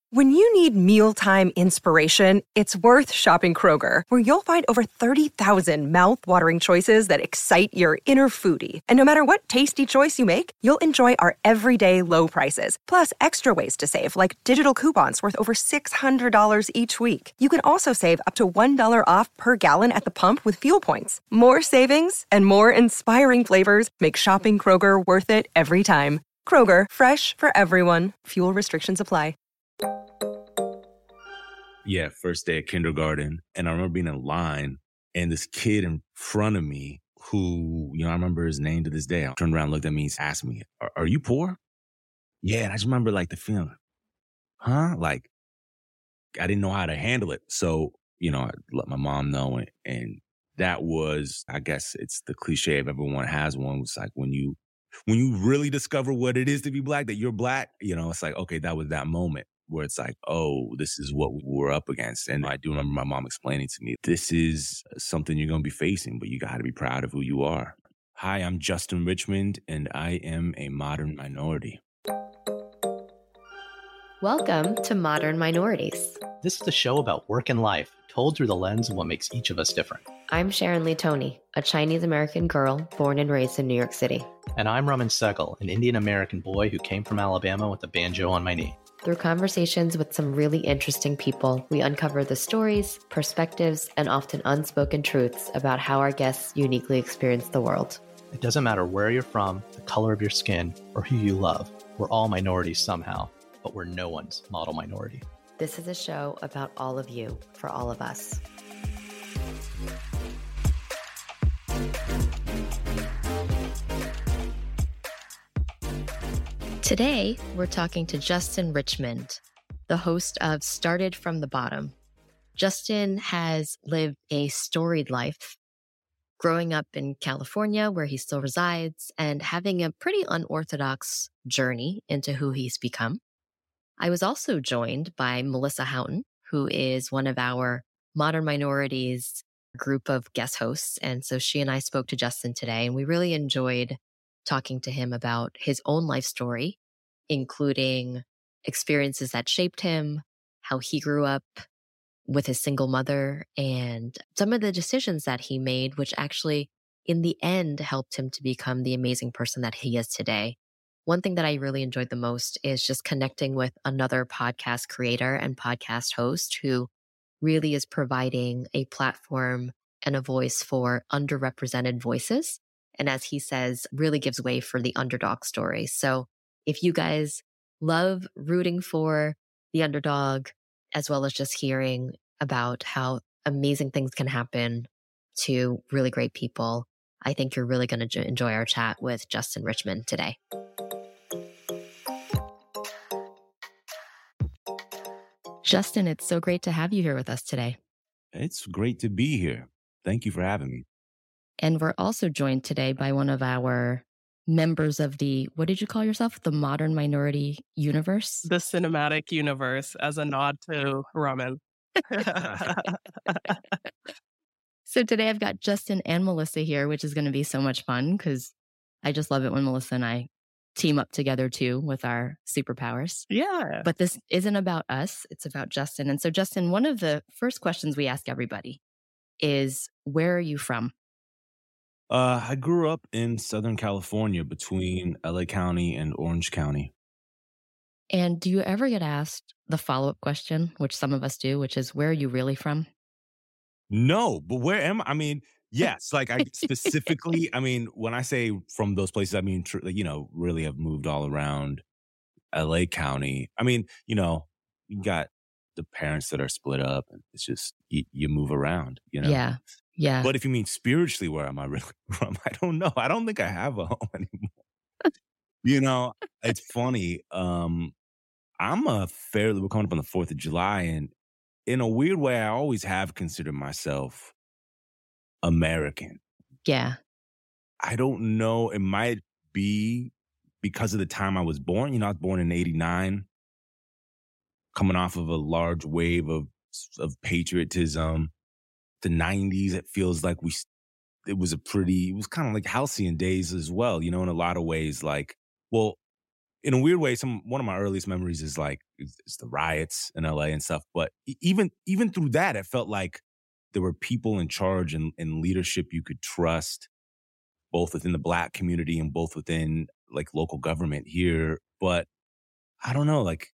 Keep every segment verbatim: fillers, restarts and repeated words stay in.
When you need mealtime inspiration, it's worth shopping Kroger, where you'll find over thirty thousand mouth-watering choices that excite your inner foodie. And no matter what tasty choice you make, you'll enjoy our everyday low prices, plus extra ways to save, like digital coupons worth over six hundred dollars each week. You can also save up to one dollar off per gallon at the pump with fuel points. More savings and more inspiring flavors make shopping Kroger worth it every time. Kroger, fresh for everyone. Fuel restrictions apply. Yeah, first day of kindergarten. And I remember being in line and this kid in front of me who, you know, I remember his name to this day. I turned around, looked at me, and asked me, are, are you poor? Yeah, and I just remember like the feeling, huh? Like, I didn't know how to handle it. So, you know, I let my mom know. And, and that was, I guess it's the cliche of everyone has one. It's like when you, when you really discover what it is to be Black, that you're Black, you know, it's like, okay, that was that moment where it's like, oh, this is what we were up against. And I do remember my mom explaining to me, this is something you're going to be facing, but you got to be proud of who you are. Hi, I'm Justin Richmond, and I am a modern minority. Welcome to Modern Minorities. This is the show about work and life, told through the lens of what makes each of us different. I'm Sharon Lee Tony, a Chinese-American girl born and raised in New York City. And I'm Raman Sehgal, an Indian-American boy who came from Alabama with a banjo on my knee. Through conversations with some really interesting people, we uncover the stories, perspectives, and often unspoken truths about how our guests uniquely experience the world. It doesn't matter where you're from, the color of your skin, or who you love. We're all minorities somehow, but we're no one's model minority. This is a show about all of you, for all of us. Today, we're talking to Justin Richmond, the host of Started from the Bottom. Justin has lived a storied life, growing up in California, where he still resides, and having a pretty unorthodox journey into who he's become. I was also joined by Melissa Houghton, who is one of our Modern Minorities group of guest hosts. And so she and I spoke to Justin today, and we really enjoyed talking to him about his own life story, including experiences that shaped him, how he grew up with his single mother, and some of the decisions that he made, which actually, in the end, helped him to become the amazing person that he is today. One thing that I really enjoyed the most is just connecting with another podcast creator and podcast host who really is providing a platform and a voice for underrepresented voices. And as he says, really gives way for the underdog story. So if you guys love rooting for the underdog, as well as just hearing about how amazing things can happen to really great people, I think you're really going to enjoy our chat with Justin Richmond today. Justin, it's so great to have you here with us today. It's great to be here. Thank you for having me. And we're also joined today by one of our members of the, what did you call yourself? The Modern Minority Universe? The cinematic universe, as a nod to Raman. So today I've got Justin and Melissa here, which is going to be so much fun because I just love it when Melissa and I team up together too with our superpowers. Yeah. But this isn't about us. It's about Justin. And so Justin, one of the first questions we ask everybody is, where are you from? Uh, I grew up in Southern California between L A County and Orange County. And do you ever get asked the follow-up question, which some of us do, which is, where are you really from? No, but where am I? I mean, yes, like I specifically, I mean, when I say from those places, I mean, tr- you know, really have moved all around L A County. I mean, you know, you got the parents that are split up and it's just, you, you move around, you know? Yeah. Yeah. But if you mean spiritually, where am I really from? I don't know. I don't think I have a home anymore. You know, it's funny. Um, I'm a fairly, we're coming up on the fourth of July, and in a weird way, I always have considered myself American. Yeah. I don't know. It might be because of the time I was born. You know, I was born in eighty-nine, coming off of a large wave of, of patriotism. The nineties, it feels like we, it was a pretty, it was kind of like halcyon days as well, you know, in a lot of ways. Like, well, in a weird way, some one of my earliest memories is like is, is the riots in L A and stuff. But e- even even through that, it felt like there were people in charge and, and leadership you could trust, both within the Black community and both within like local government here. But I don't know, like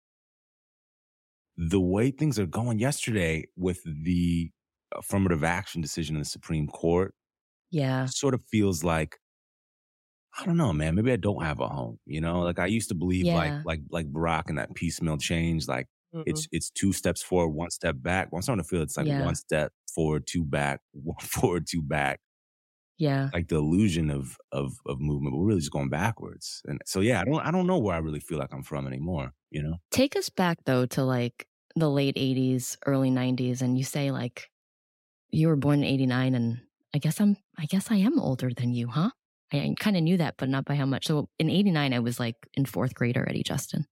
the way things are going yesterday with the affirmative action decision in the Supreme Court Yeah. sort of feels like, I don't know, man, maybe I don't have a home, you know? Like I used to believe like Yeah. like like Barack and that piecemeal change, like Mhm. it's it's two steps forward, one step back. Well, I'm starting to feel it's like Yeah. one step forward, two back, one forward, two back. Yeah. Like the illusion of of of movement, but we're really just going backwards. And so yeah, I don't I don't know where I really feel like I'm from anymore, you know? Take us back though to like the late eighties, early nineties, and you say like you were born in eighty-nine, and I guess I'm I guess I am older than you, huh? I, I kind of knew that, but not by how much. So in eighty-nine, I was like in fourth grade already, Justin.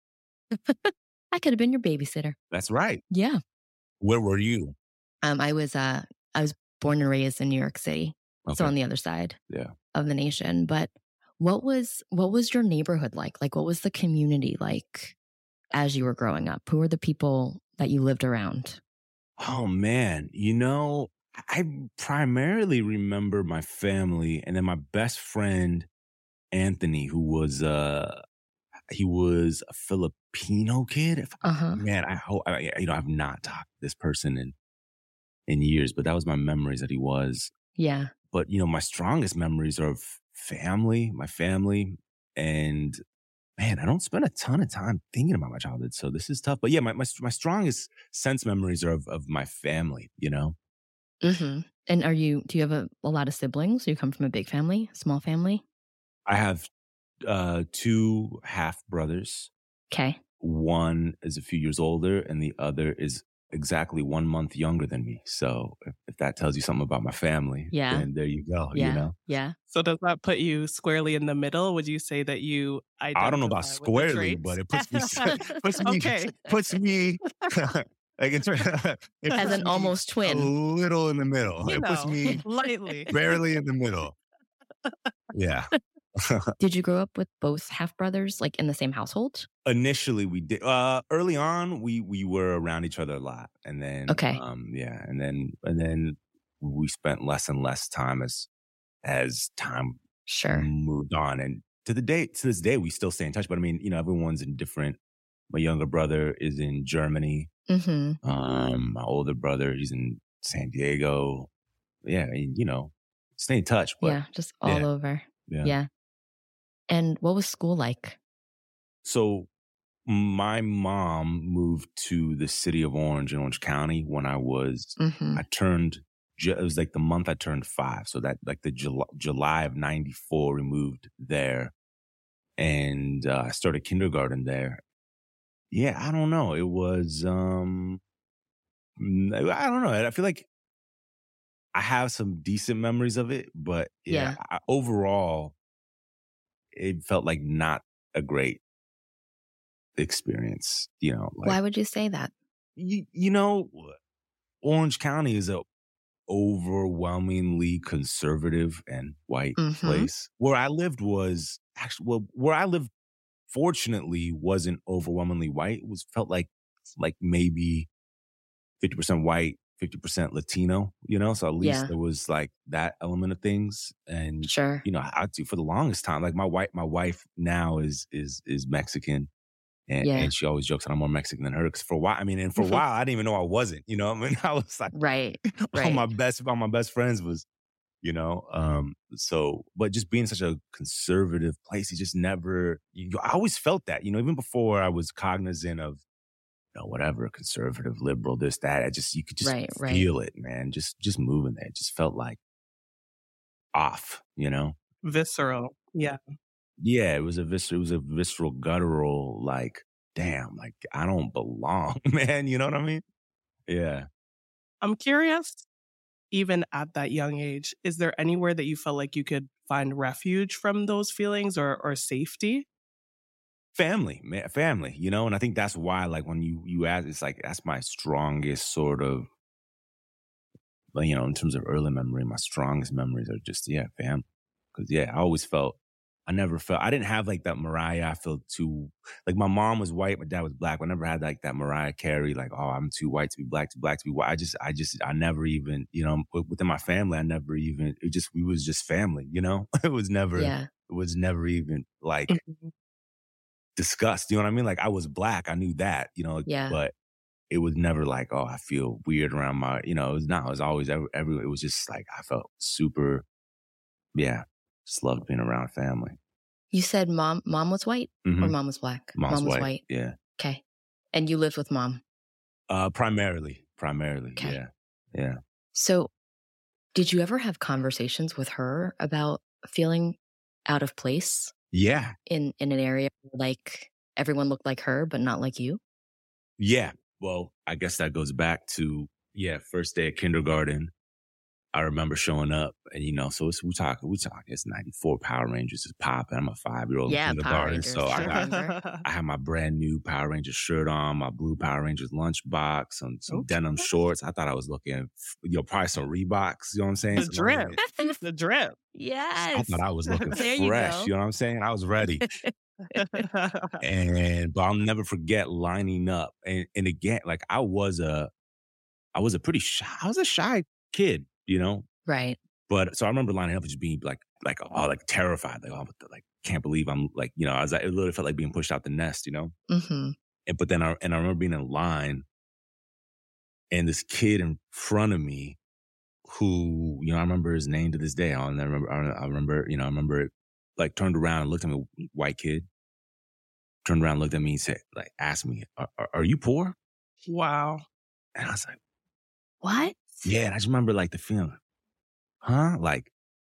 I could have been your babysitter. That's right. Yeah. Where were you? Um, I was uh I was born and raised in New York City. So Okay. on the other side Yeah. of the nation. But what was what was your neighborhood like? Like what was the community like as you were growing up? Who were the people that you lived around? Oh man, you know, I primarily remember my family and then my best friend Anthony, who was uh he was a Filipino kid. If I- Uh-huh. Man, I hope I, you know I've not talked to this person in in years, but that was my memories that he was. Yeah. But you know, my strongest memories are of family, my family, and man, I don't spend a ton of time thinking about my childhood, so this is tough. But yeah, my my, my strongest sense memories are of, of my family. You know, Mm-hmm. And are you do you have a, a lot of siblings? Do you come from a big family, small family? I have uh, two half brothers. Okay. One is a few years older, and the other is exactly one month younger than me. So if, if that tells you something about my family, Yeah. then there you go. Yeah. You know, Yeah. So does that put you squarely in the middle? Would you say that you identify I don't know about with the squarely, traits? but it puts me puts me Okay. puts me like in ter- it As puts an me almost a twin. little in the middle. You It puts know, me lightly. barely in the middle. Yeah. Did you grow up with both half brothers, like in the same household? Initially, we did. Uh, early on, we we were around each other a lot, and then Okay. um, yeah, and then and then we spent less and less time as as time Sure. moved on, and to the day to this day, we still stay in touch. But I mean, you know, everyone's in different. My younger brother is in Germany. Mm-hmm. Um, my older brother, he's in San Diego. Yeah, and, you know, stay in touch. But Yeah. Just all yeah, over. yeah. Yeah. And what was school like? So my mom moved to the city of Orange in Orange County when I was, Mm-hmm. I turned, ju- it was like the month I turned five. So that like the July, July of ninety-four, we moved there and uh, I started kindergarten there. Yeah, I don't know. It was, um, mm, I don't know. I feel like I have some decent memories of it, but yeah, Yeah. I, overall, it felt like not a great experience. You know, like Why would you say that? you, you know, Orange County is a overwhelmingly conservative and white Mm-hmm. place. Where I lived was actually well, where I lived. Fortunately, wasn't overwhelmingly white. It was felt like like maybe fifty percent white, fifty percent Latino. You know, so at least Yeah. there was like that element of things. And Sure. you know, I do for the longest time. Like my wife, my wife now is is is Mexican, and, Yeah. and she always jokes that I'm more Mexican than her. Because for a while, I mean, and for a while, I didn't even know I wasn't. You know, I mean, I was like, Right. all my Right. best, all my best friends was, you know, um, so, but just being such a conservative place, it just never. You, I always felt that, you know, even before I was cognizant of, you know, whatever, conservative, liberal, this, that. I just, you could just Right. Right. feel it, man. Just, just moving there, it just felt like off, you know. Visceral. Yeah. Yeah, it was a vis- it was a visceral, guttural, like, damn, like I don't belong, man. You know what I mean? Yeah. I'm curious, even at that young age, is there anywhere that you felt like you could find refuge from those feelings or, or safety? Family, man, family, you know, and I think that's why, like, when you you ask, it's like that's my strongest sort of, like, you know, in terms of early memory, my strongest memories are just yeah, family, because yeah, I always felt I never felt, I didn't have like that Mariah, I felt too, like my mom was white, my dad was black. I never had like that Mariah Carey, like, oh, I'm too white to be black, too black to be white. I just, I just, I never even, you know, within my family, I never even, it just, we was just family, you know? It was never, Yeah. it was never even like Mhm. discussed, you know what I mean? Like I was black, I knew that, you know, Yeah. but it was never like, oh, I feel weird around my, you know, it was not, it was always every, every it was just like, I felt super, yeah, just loved being around family. You said mom mom was white or Mhm. mom was black? Mom's mom was white. white. Yeah. Okay. And you lived with mom. Uh, primarily, primarily. Okay. Yeah. Yeah. So did you ever have conversations with her about feeling out of place Yeah. in, in an area where, like, everyone looked like her, but not like you? Yeah. Well, I guess that goes back to, yeah, first day of kindergarten. I remember showing up and, you know, so it's, we talk, we talk, it's ninety-four Power Rangers is popping. I'm a five-year-old Yeah, in Power kindergarten. Rangers. So I I got, remember. I had my brand new Power Rangers shirt on, my blue Power Rangers lunchbox, some, some Okay. denim shorts. I thought I was looking, you know, probably some Reeboks, you know what I'm saying? The Some- drip. The drip. I Yes. thought I was looking There you fresh, go. you know what I'm saying? I was ready. And, but I'll never forget lining up. And, and again, like I was a, I was a pretty shy, I was a shy kid, you know? Right. But so I remember lining up and just being like, like, oh, like terrified. Like, oh, what the- like, can't believe I'm like, you know, I was like, it literally felt like being pushed out the nest, you know? Mm-hmm. And, but then I, and I remember being in line and this kid in front of me who, you know, I remember his name to this day. I remember, I remember, you know, I remember it, like turned around and looked at me, white kid, turned around, looked at me and said, like, asked me, are, are, are you poor? Wow. And I was like, What? yeah. And I just remember like the feeling, huh? Like,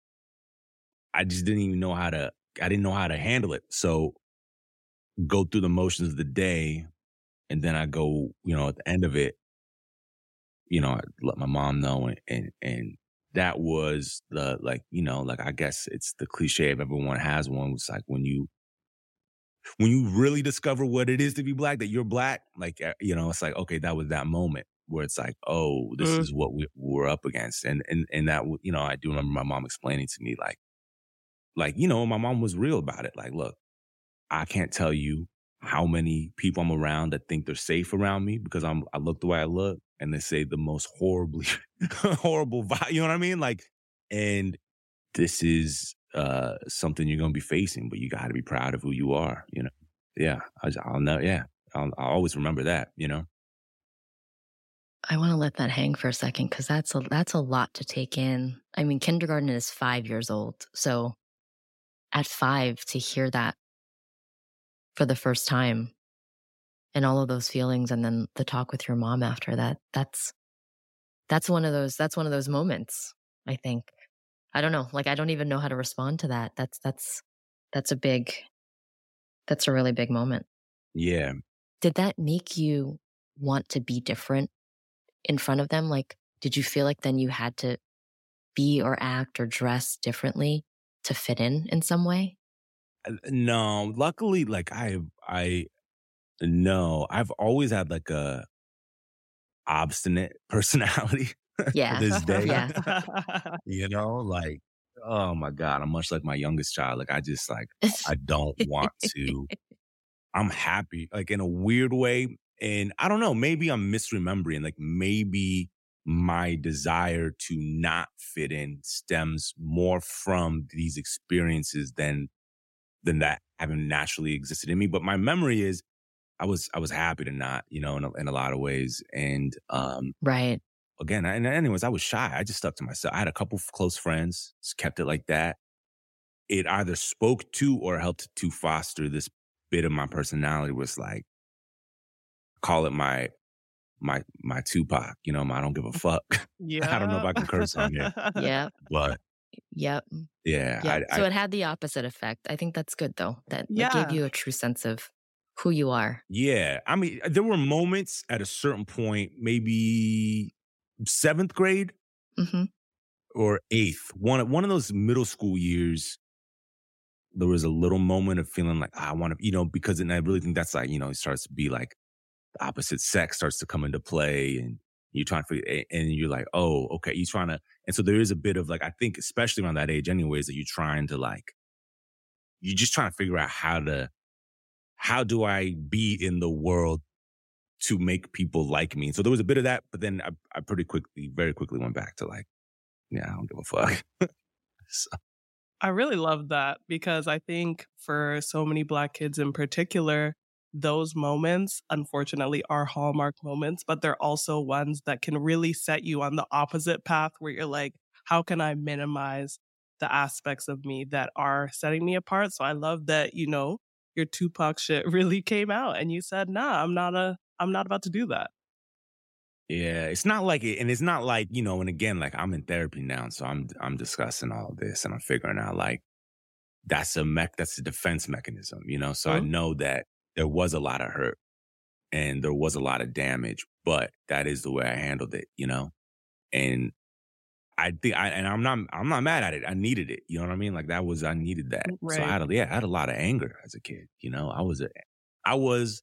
I just didn't even know how to, I didn't know how to handle it. So go through the motions of the day. And then I go, you know, at the end of it, you know, I let my mom know. And, and, and that was the, like, you know, like, I guess it's the cliche of everyone has one. It's like when you, when you really discover what it is to be black, that you're black, like, uh, you know, it's like, okay, that was that moment where it's like, oh, this Mm. is what we, we're up against. And, and, and that, you know, I do remember my mom explaining to me, like, like, you know, my mom was real about it. Like, look, I can't tell you how many people I'm around that think they're safe around me because I'm, I look the way I look and they say the most horribly, horrible vibe. You know what I mean? Like, and this is, uh, something you're going to be facing, but you got to be proud of who you are, you know? Yeah. I, I'll know. Yeah. I'll, I'll always remember that, you know? I want to let that hang for a second because that's a that's a lot to take in. I mean, kindergarten is five years old. So at five, to hear that for the first time and all of those feelings and then the talk with your mom after that, that's that's one of those that's one of those moments, I think. I don't know. Like, I don't even know how to respond to that. That's that's that's a big that's a really big moment. Yeah. Did that make you want to be different in front of them? Like, did you feel like then you had to be or act or dress differently to fit in in some way? Uh, No, luckily, like I, I, no, I've always had like a obstinate personality Yeah. to this day. Yeah. You know, like, oh my God, I'm much like my youngest child. Like, I just like, I don't want to, I'm happy, like in a weird way. And I don't know, maybe I'm misremembering, like maybe my desire to not fit in stems more from these experiences than, than that having naturally existed in me. But my memory is I was, I was happy to not, you know, in a, in a lot of ways. And, um, Right. again, and anyways, I was shy. I just stuck to myself. I had a couple of close friends, just kept it like that. It either spoke to or helped to foster this bit of my personality was like, call it my, my, my Tupac, you know, my I don't give a fuck. Yeah. I don't know if I can curse on here, Yeah. but Yep. yeah. Yeah. I, So I, it had the opposite effect. I think that's good though. That it Yeah. gave you a true sense of who you are. yeah. I mean, there were moments at a certain point, maybe seventh grade Hmm. or eighth, one, one of those middle school years, there was a little moment of feeling like, ah, I want to, you know, because, and I really think that's like, you know, it starts to be like the opposite sex starts to come into play and you're trying to figure, and you're like, oh, okay, you're trying to, and so there is a bit of like, I think, especially around that age anyways, that you're trying to like you're just trying to figure out how to, how do I be in the world to make people like me? So there was a bit of that, but then I, I pretty quickly, very quickly went back to like, yeah, I don't give a fuck. So. I really love that because I think for so many Black kids in particular, those moments, unfortunately, are hallmark moments, but they're also ones that can really set you on the opposite path where you're like, how can I minimize the aspects of me that are setting me apart? So I love that, you know, your Tupac shit really came out and you said, nah, I'm not a, I'm not about to do that. Yeah, it's not like it, and it's not like, you know, and again, like I'm in therapy now, so I'm I'm discussing all of this and I'm figuring out like that's a mech that's a defense mechanism, you know. So mm-hmm. I know that there was a lot of hurt and there was a lot of damage, but that is the way I handled it, you know. And I think I and I'm not I'm not mad at it. I needed it, you know what I mean? Like that was I needed that. Right. So I had a, yeah, I had a lot of anger as a kid, you know. I was a I was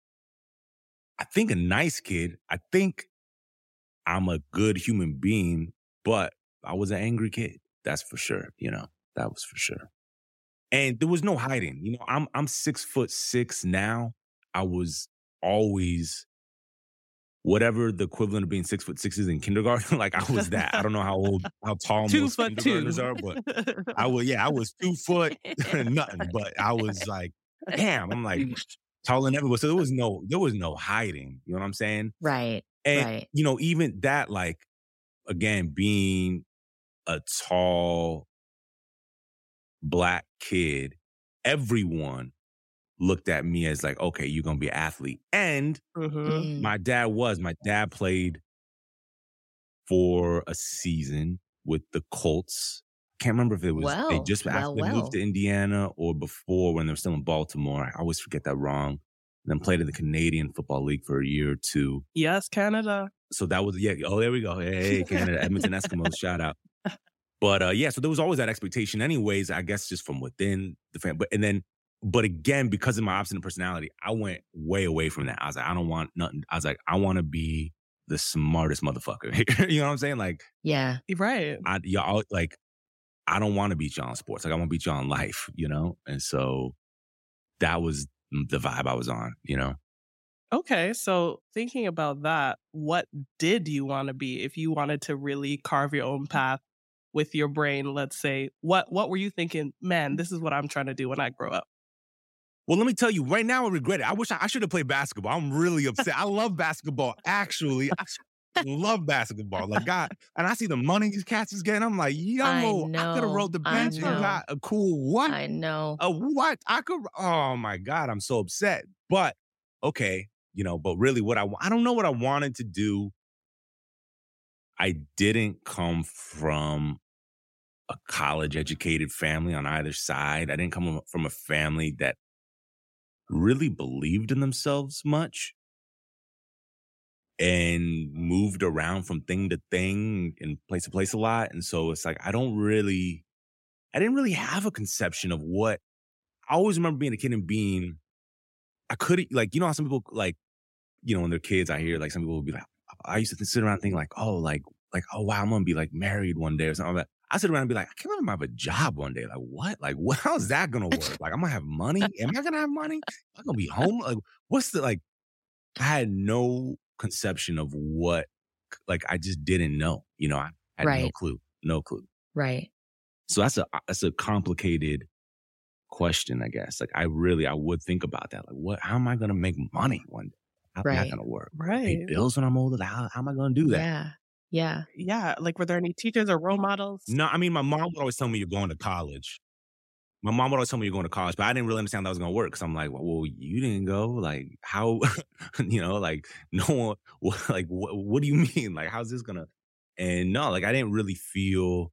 I think a nice kid. I think I'm a good human being, but I was an angry kid. That's for sure. You know, that was for sure. And there was no hiding. You know, I'm I'm six foot six now. I was always whatever the equivalent of being six foot six is in kindergarten. Like I was that. I don't know how old, how tall two most foot kindergartners two. are, but I was, yeah, I was two foot nothing. But I was like, damn, I'm like taller than everyone. So there was no, there was no hiding. You know what I'm saying? Right. And, right. you know, even that, like, again, being a tall Black kid, everyone looked at me as like, okay, you're going to be an athlete. And mm-hmm. my dad was. My dad played for a season with the Colts. I can't remember if it was, well, they just well, after they well. moved to Indiana or before when they were still in Baltimore. I always forget that wrong. And then played in the Canadian Football League for a year or two. Yes, Canada. So that was, yeah. Oh, there we go. Hey, Canada, Edmonton Eskimos, shout out. But uh, yeah, so there was always that expectation anyways, I guess just from within the family. But, and then, but again, because of my obstinate personality, I went way away from that. I was like, I don't want nothing. I was like, I want to be the smartest motherfucker. You know what I'm saying? Like, yeah, right. I, y'all, like, I don't want to beat y'all in sports. Like, I want to beat y'all in life, you know? And so that was the vibe I was on, you know? Okay, so thinking about that, what did you want to be if you wanted to really carve your own path with your brain, let's say? What what were you thinking, man, this is what I'm trying to do when I grow up? Well, let me tell you, right now I regret it. I wish I, I should have played basketball. I'm really upset. I love basketball, actually. I love basketball. Like, God, and I see the money these cats is getting. I'm like, yo, I, I could have rolled the bench and got a cool what? I know. A what? I could, oh my God, I'm so upset. But, okay, you know, but really what I, I don't know what I wanted to do. I didn't come from a college-educated family on either side. I didn't come from a family that really believed in themselves much and moved around from thing to thing and place to place a lot. And so it's like, I don't really, I didn't really have a conception of what, I always remember being a kid and being, I couldn't, like, you know how some people, like, you know, when they're kids, I hear, like, some people will be like, I used to sit around thinking, like, oh, like, like, oh, wow, I'm going to be, like, married one day or something like that. I sit around and be like, I can't remember if I have a job one day. Like, what? Like, what? How's that going to work? Like, I'm going to have money? Am I going to have money? Am I going to be home? Like, what's the, like, I had no conception of what, like, I just didn't know. You know, I had right. no clue. No clue. Right. So that's a, that's a complicated question, I guess. Like, I really, I would think about that. Like, what, how am I going to make money one day? How's right. that going to work? Right. Pay bills when I'm older? How, how am I going to do that? Yeah. Yeah. Yeah. Like, were there any teachers or role models? No, I mean, my mom would always tell me you're going to college. My mom would always tell me you're going to college, but I didn't really understand how that was going to work. Because I'm like, well, well, you didn't go. Like, how, you know, like, no one, what, like, what, what do you mean? Like, how's this going to, and no, like, I didn't really feel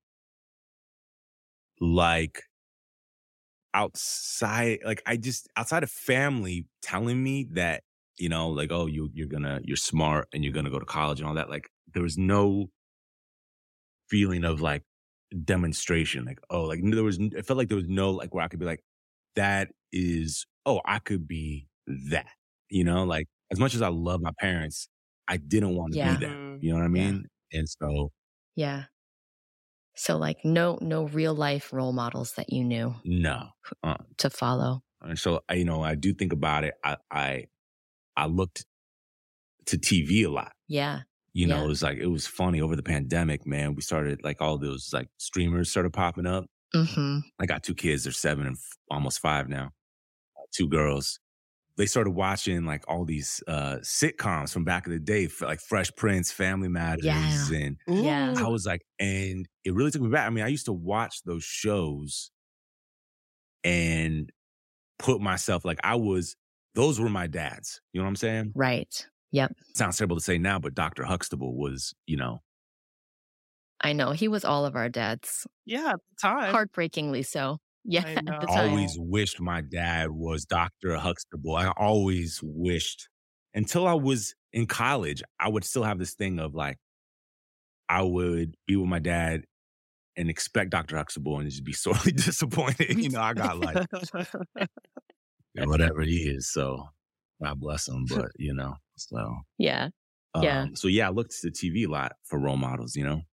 like outside, like, I just, outside of family telling me that, you know, like, oh, you, you're going to, you're smart and you're going to go to college and all that. Like, there was no feeling of like demonstration. Like, oh, like there was, it felt like there was no, like where I could be like, that is, oh, I could be that, you know, like as much as I love my parents, I didn't want to yeah. be that. You know what I mean? Yeah. And so. Yeah. So like no no real life role models that you knew No. Uh, to follow. and so, I- you know, I do think about it. I, I, I looked to T V a lot. Yeah. You know, Yeah. it was like, it was funny over the pandemic, man. We started like all those like streamers started popping up. Mm-hmm. I got two kids. They're seven and f- almost five now. Uh, two girls. They started watching like all these uh, sitcoms from back in the day, f- like Fresh Prince, Family Matters. Yeah. And Yeah. I was like, and it really took me back. I mean, I used to watch those shows and put myself like I was, those were my dads. You know what I'm saying? Right. Yep. Sounds terrible to say now, but Doctor Huxtable was, you know, I know. He was all of our dads. Yeah, at the time. Heartbreakingly so. Yeah. I At the know. time. always wished my dad was Doctor Huxtable. I always wished until I was in college, I would still have this thing of like, I would be with my dad and expect Doctor Huxtable and just be sorely disappointed. You know, I got like whatever he is. So God bless him. But, you know, so. Yeah. Um, Yeah. So yeah, I looked to T V a lot for role models, you know?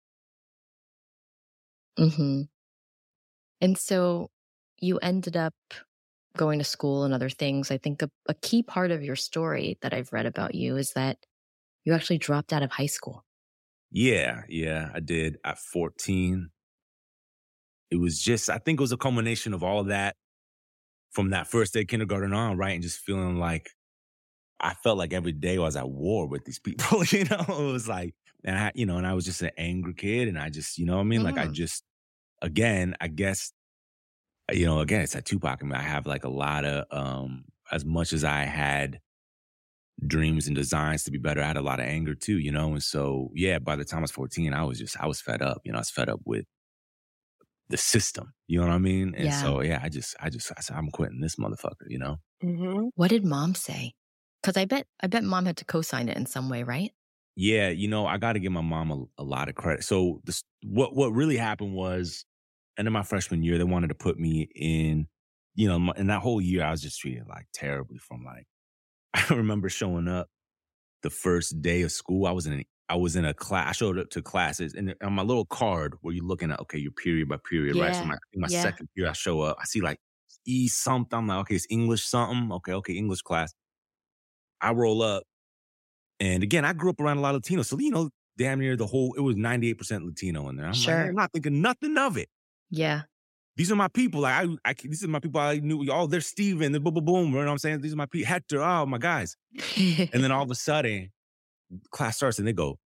Mm-hmm. And so you ended up going to school and other things. I think a, a key part of your story that I've read about you is that you actually dropped out of high school. Yeah, yeah, I did at fourteen. It was just, I think it was a culmination of all of that from that first day of kindergarten on, right? And just feeling like I felt like every day I was at war with these people, you know? It was like, and I, you know, and I was just an angry kid. And I just, you know what I mean? Like, I Mm. just, again, I guess, you know, again, it's at Tupac. I mean, I have like a lot of, um, as much as I had dreams and designs to be better, I had a lot of anger too, you know? And so, yeah, by the time I was fourteen, I was just, I was fed up, you know, I was fed up with the system, you know what I mean? And Yeah. so, yeah, I just, I just, I said, I'm quitting this motherfucker, you know? Mhm. What did mom say? Because I bet I bet mom had to co-sign it in some way, right? Yeah, you know, I got to give my mom a, a lot of credit. So this, what what really happened was, end of my freshman year, they wanted to put me in, you know, my, and that whole year I was just treated like terribly. From like, I remember showing up the first day of school. I was in, I was in a class. I showed up to classes, and on my little card where you're looking at, okay, your period by period, right? So Yeah, my my yeah. second year, I show up, I see like E something. I'm like, okay, it's English something. Okay, okay, English class. I roll up. And again, I grew up around a lot of Latinos. So, you know, damn near the whole, it was ninety-eight percent Latino in there. I'm Sure. like, I'm not thinking nothing of it. Yeah. These are my people. Like, I, I, these are my people I knew. Oh, they're Steven, they're boom, boom, boom. You know what I'm saying? These are my people. Hector, oh, my guys. And then all of a sudden, class starts and they go,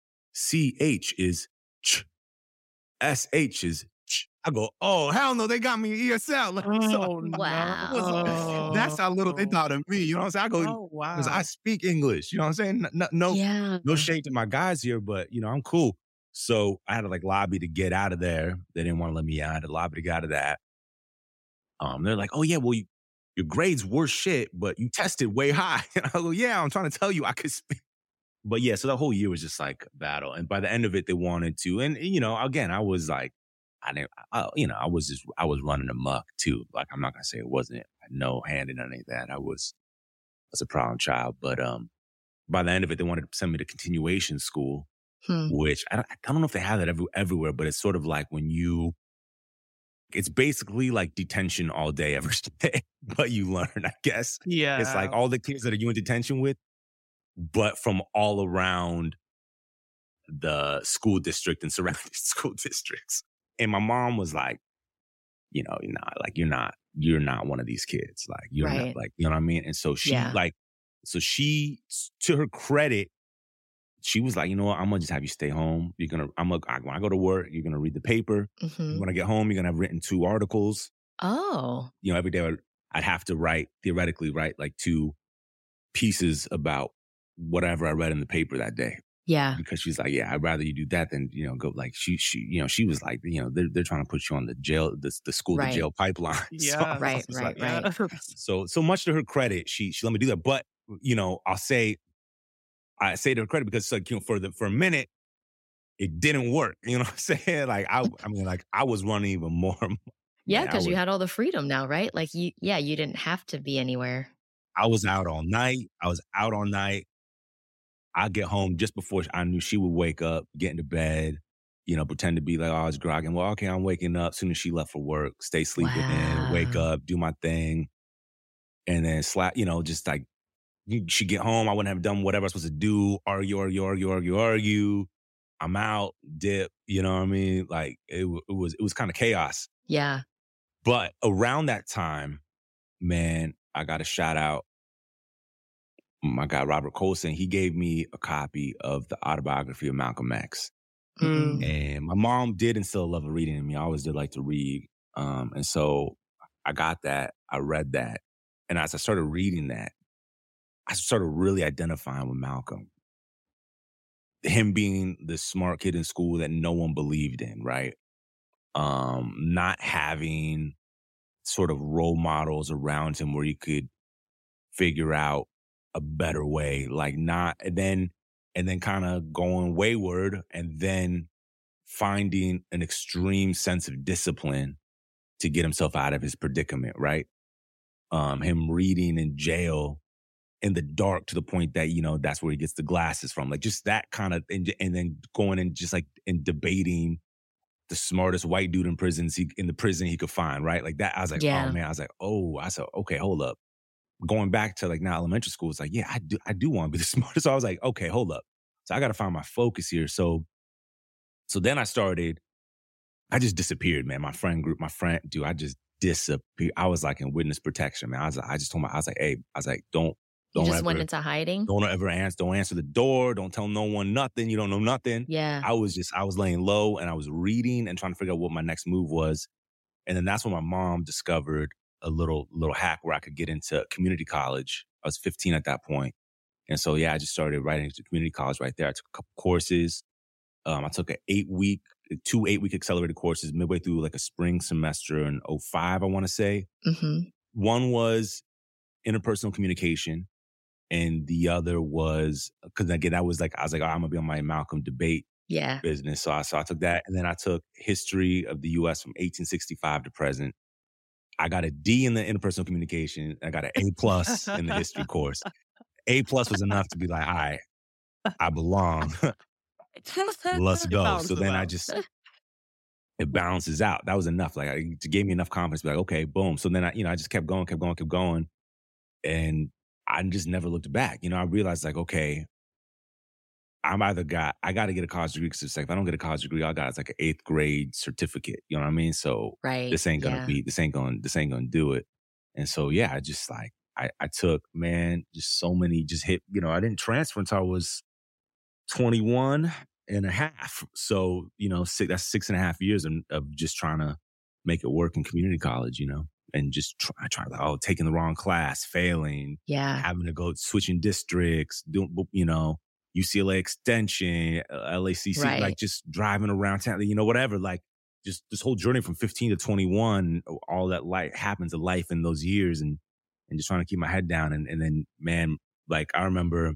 C H is ch, S H is ch. I go, oh, hell no, they got me E S L. Like, so, Oh, Wow. no. that's how little they thought of me. You know what I'm saying? I go, Oh, wow. because I speak English. You know what I'm saying? No, no, Yeah. no shade to my guys here, but you know, I'm cool. So I had to like lobby to get out of there. They didn't want to let me out. I had to lobby to get out of that. Um, they're like, oh yeah, well, you, your grades were shit, but you tested way high. And I go, yeah, I'm trying to tell you I could speak. But yeah, so the whole year was just like a battle. And by the end of it, they wanted to. And you know, again, I was like, I didn't, I, you know, I was just, I was running amok too. Like, I'm not gonna say it wasn't, I had no hand in any of that. I was, I was a problem child. But um, by the end of it, they wanted to send me to continuation school, Hmm. which I don't, I don't know if they have that every, everywhere, but it's sort of like when you, it's basically like detention all day, every day, but you learn, I guess. Yeah. It's like all the kids that are you in detention with, but from all around the school district and surrounding school districts. And my mom was like, you know, you're not like, you're not, you're not one of these kids. Like, you're Right. not like, you know what I mean? And so she Yeah. like, so she, to her credit, she was like, you know what? I'm going to just have you stay home. You're going to, I'm going to, when I go to work, you're going to read the paper. Mhm. When I get home, you're going to have written two articles. Oh. You know, every day I'd, I'd have to write, theoretically write like two pieces about whatever I read in the paper that day. Yeah. Because she's like, yeah, I'd rather you do that than, you know, go like she, she, you know, she was like, you know, they're, they're trying to put you on the jail, the, the school Right. to jail pipeline. So Yeah. I Right, was right, like, right. So, so much to her credit, she, she let me do that. But, you know, I'll say, I say to her credit because like, you know, for the, for a minute, it didn't work. You know what I'm saying? Like, I, I mean, like I was running even more. Yeah, Man, I because you was- had all the freedom now, right? Like you, yeah, you didn't have to be anywhere. I was out all night. I was out all night. I get home just before I knew she would wake up, get into bed. you know, pretend to be like, oh, I was grogging. Well, okay, I'm waking up. As soon as she left for work, stay sleeping Wow. in, wake up, do my thing. And then slap, you know, just like, you, she get home. I wouldn't have done whatever I was supposed to do. Argue, argue, argue, argue, argue. I'm out, dip, you know what I mean? Like, it, it was, it was kind of chaos. Yeah. But around that time, man, I got a shout out. My guy, Robert Colson, he gave me a copy of the autobiography of Malcolm X. Mm. And my mom did instill a love of reading in me. I always did like to read. Um, and so I got that. I read that. And as I started reading that, I started really identifying with Malcolm. Him being the smart kid in school that no one believed in, right? Um, not having sort of role models around him where he could figure out a better way, like not, and then, and then kind of going wayward and then finding an extreme sense of discipline to get himself out of his predicament, right? Um, him reading in jail in the dark to the point that, you know, that's where he gets the glasses from. Like just that kind of, and, and then going and just like and debating the smartest white dude in prisons he, in the prison he could find, right? Like that. I was like, Yeah. oh man, I was like, oh, I said, okay, hold up. Going back to like now elementary school, it's like, yeah, I do, I do want to be the smartest. So I was like, okay, hold up. So I got to find my focus here. So, so then I started, I just disappeared, man. My friend group, my friend, dude, I just disappeared. I was like in witness protection, man. I was, I just told my, I was like, hey, I was like, don't, You don't just ever, went into hiding? don't ever answer, don't answer the door. Don't tell no one nothing. You don't know nothing. Yeah. I was just, I was laying low and I was reading and trying to figure out what my next move was. And then that's when my mom discovered a little, little hack where I could get into community college. I was fifteen at that point. And so, yeah, I just started writing into community college right there. I took a couple courses. Um, I took an eight week, two eight week accelerated courses midway through like a spring semester in oh five, I want to say. Mm-hmm. One was interpersonal communication. And the other was, because again, I was like, I was like, oh, I'm going to be on my Malcolm debate Yeah. business. So I, so I took that. And then I took history of the U S from eighteen sixty-five to present. I got a D in the interpersonal communication. I got an A plus in the history course. A plus was enough to be like, all right, I belong. Let's go. So then I just, it balances out. That was enough. Like it gave me enough confidence to be like, okay, boom. So then I, you know, I just kept going, kept going, kept going. And I just never looked back. You know, I realized like, okay, I'm either got, I got to get a college degree because like, if I don't get a college degree, all I got is like an eighth grade certificate. You know what I mean? So Right. this ain't gonna Yeah. be, this ain't gonna, this ain't gonna do it. And so, yeah, I just like, I, I took, man, just so many, just hit, you know, I didn't transfer until I was twenty-one and a half. So, you know, six, that's six and a half years of, of just trying to make it work in community college, you know, and just try, try like, oh, taking the wrong class, failing, Yeah. having to go switching districts, doing, you know, U C L A Extension, L A C C, Right. like just driving around town, you know, whatever, like just this whole journey from fifteen to twenty-one, all that life happens in life in those years and, and just trying to keep my head down. And, and then, man, like I remember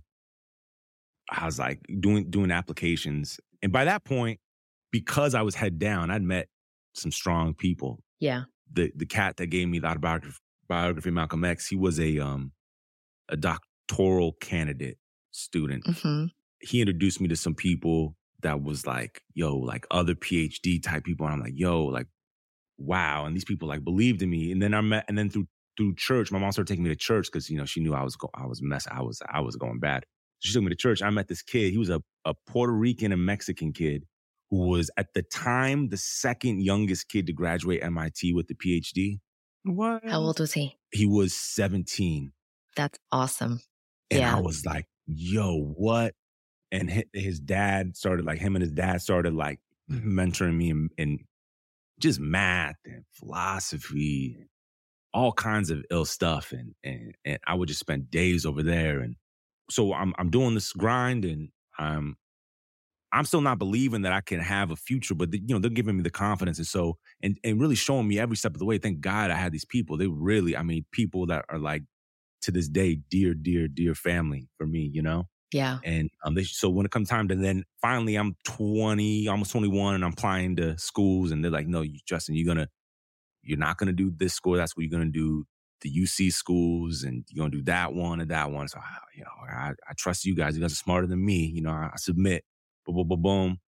I was like doing, doing applications. And by that point, because I was head down, I'd met some strong people. Yeah. The, the cat that gave me the autobiography biography of Malcolm X, he was a, um, a doctoral candidate student. Mm-hmm. He introduced me to some people that was like, yo, like other PhD type people. And I'm like, yo, like, wow. And these people like believed in me. And then I met, and then through, through church, my mom started taking me to church because, you know, she knew I was, go- I was mess. I was, I was going bad. She took me to church. I met this kid. He was a, a Puerto Rican and Mexican kid who was at the time the second youngest kid to graduate M I T with the PhD. What? How old was he? He was seventeen. That's awesome. And Yeah. I was like, yo, what? And hi- his dad started like, him and his dad started like mentoring me in, in just math and philosophy, and all kinds of ill stuff. And, and, and I would just spend days over there. And so I'm, I'm doing this grind and I'm, I'm still not believing that I can have a future, but the, you know, they're giving me the confidence. And so, and, and really showing me every step of the way. Thank God I had these people. They really, I mean, people that are like, to this day, dear, dear, dear family for me, you know? Yeah. And um, they, so when it comes time to then finally I'm twenty, almost twenty-one, and I'm applying to schools, and they're like, "No, you, Justin, you're gonna, you're not gonna do this school. That's what you're gonna do. The U C schools, and you're gonna do that one and that one." So you know, I, I trust you guys. You guys are smarter than me. You know, I, I submit. Boom, boom, boom, boom.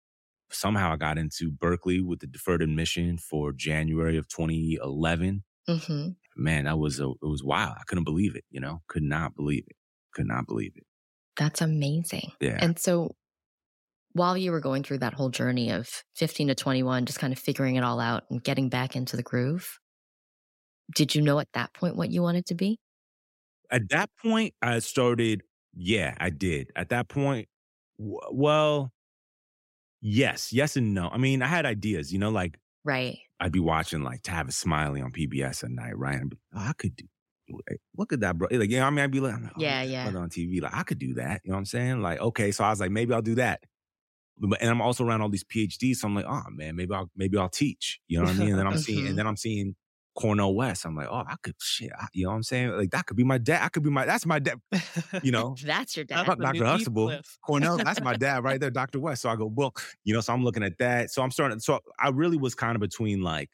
somehow I got into Berkeley with the deferred admission for January of twenty eleven. Mm-hmm. Man, that was a, it was wild. I couldn't believe it, you know, could not believe it. Could not believe it. That's amazing. Yeah. And so while you were going through that whole journey of fifteen to twenty-one, just kind of figuring it all out and getting back into the groove, did you know at that point what you wanted to be? At that point, I started, yeah, I did. At that point, w- well, yes, yes and no. I mean, I had ideas, you know, like Right. I'd be watching like Tavis Smiley on P B S at night, right? And I'd be, oh, I could do, like, look at that, bro. Like, you know, I mean, I'd be like, oh, Yeah, that yeah. brother on T V, like, I could do that. You know what I'm saying? Like, okay, so I was like, maybe I'll do that. But, and I'm also around all these P H Ds, so I'm like, oh man, maybe I'll maybe I'll teach. You know what I mean? And then I'm seeing, Mhm. and then I'm seeing Cornel West. I'm like, oh, I could shit. I, you know what I'm saying? Like that could be my dad. I could be my. That's my dad. You know, That's your dad. That's not the Doctor new Huxtable, Heathcliff. Cornell. That's my dad right there, Doctor West. So I go, well, you know, so I'm looking at that. So I'm starting. So I really was kind of between like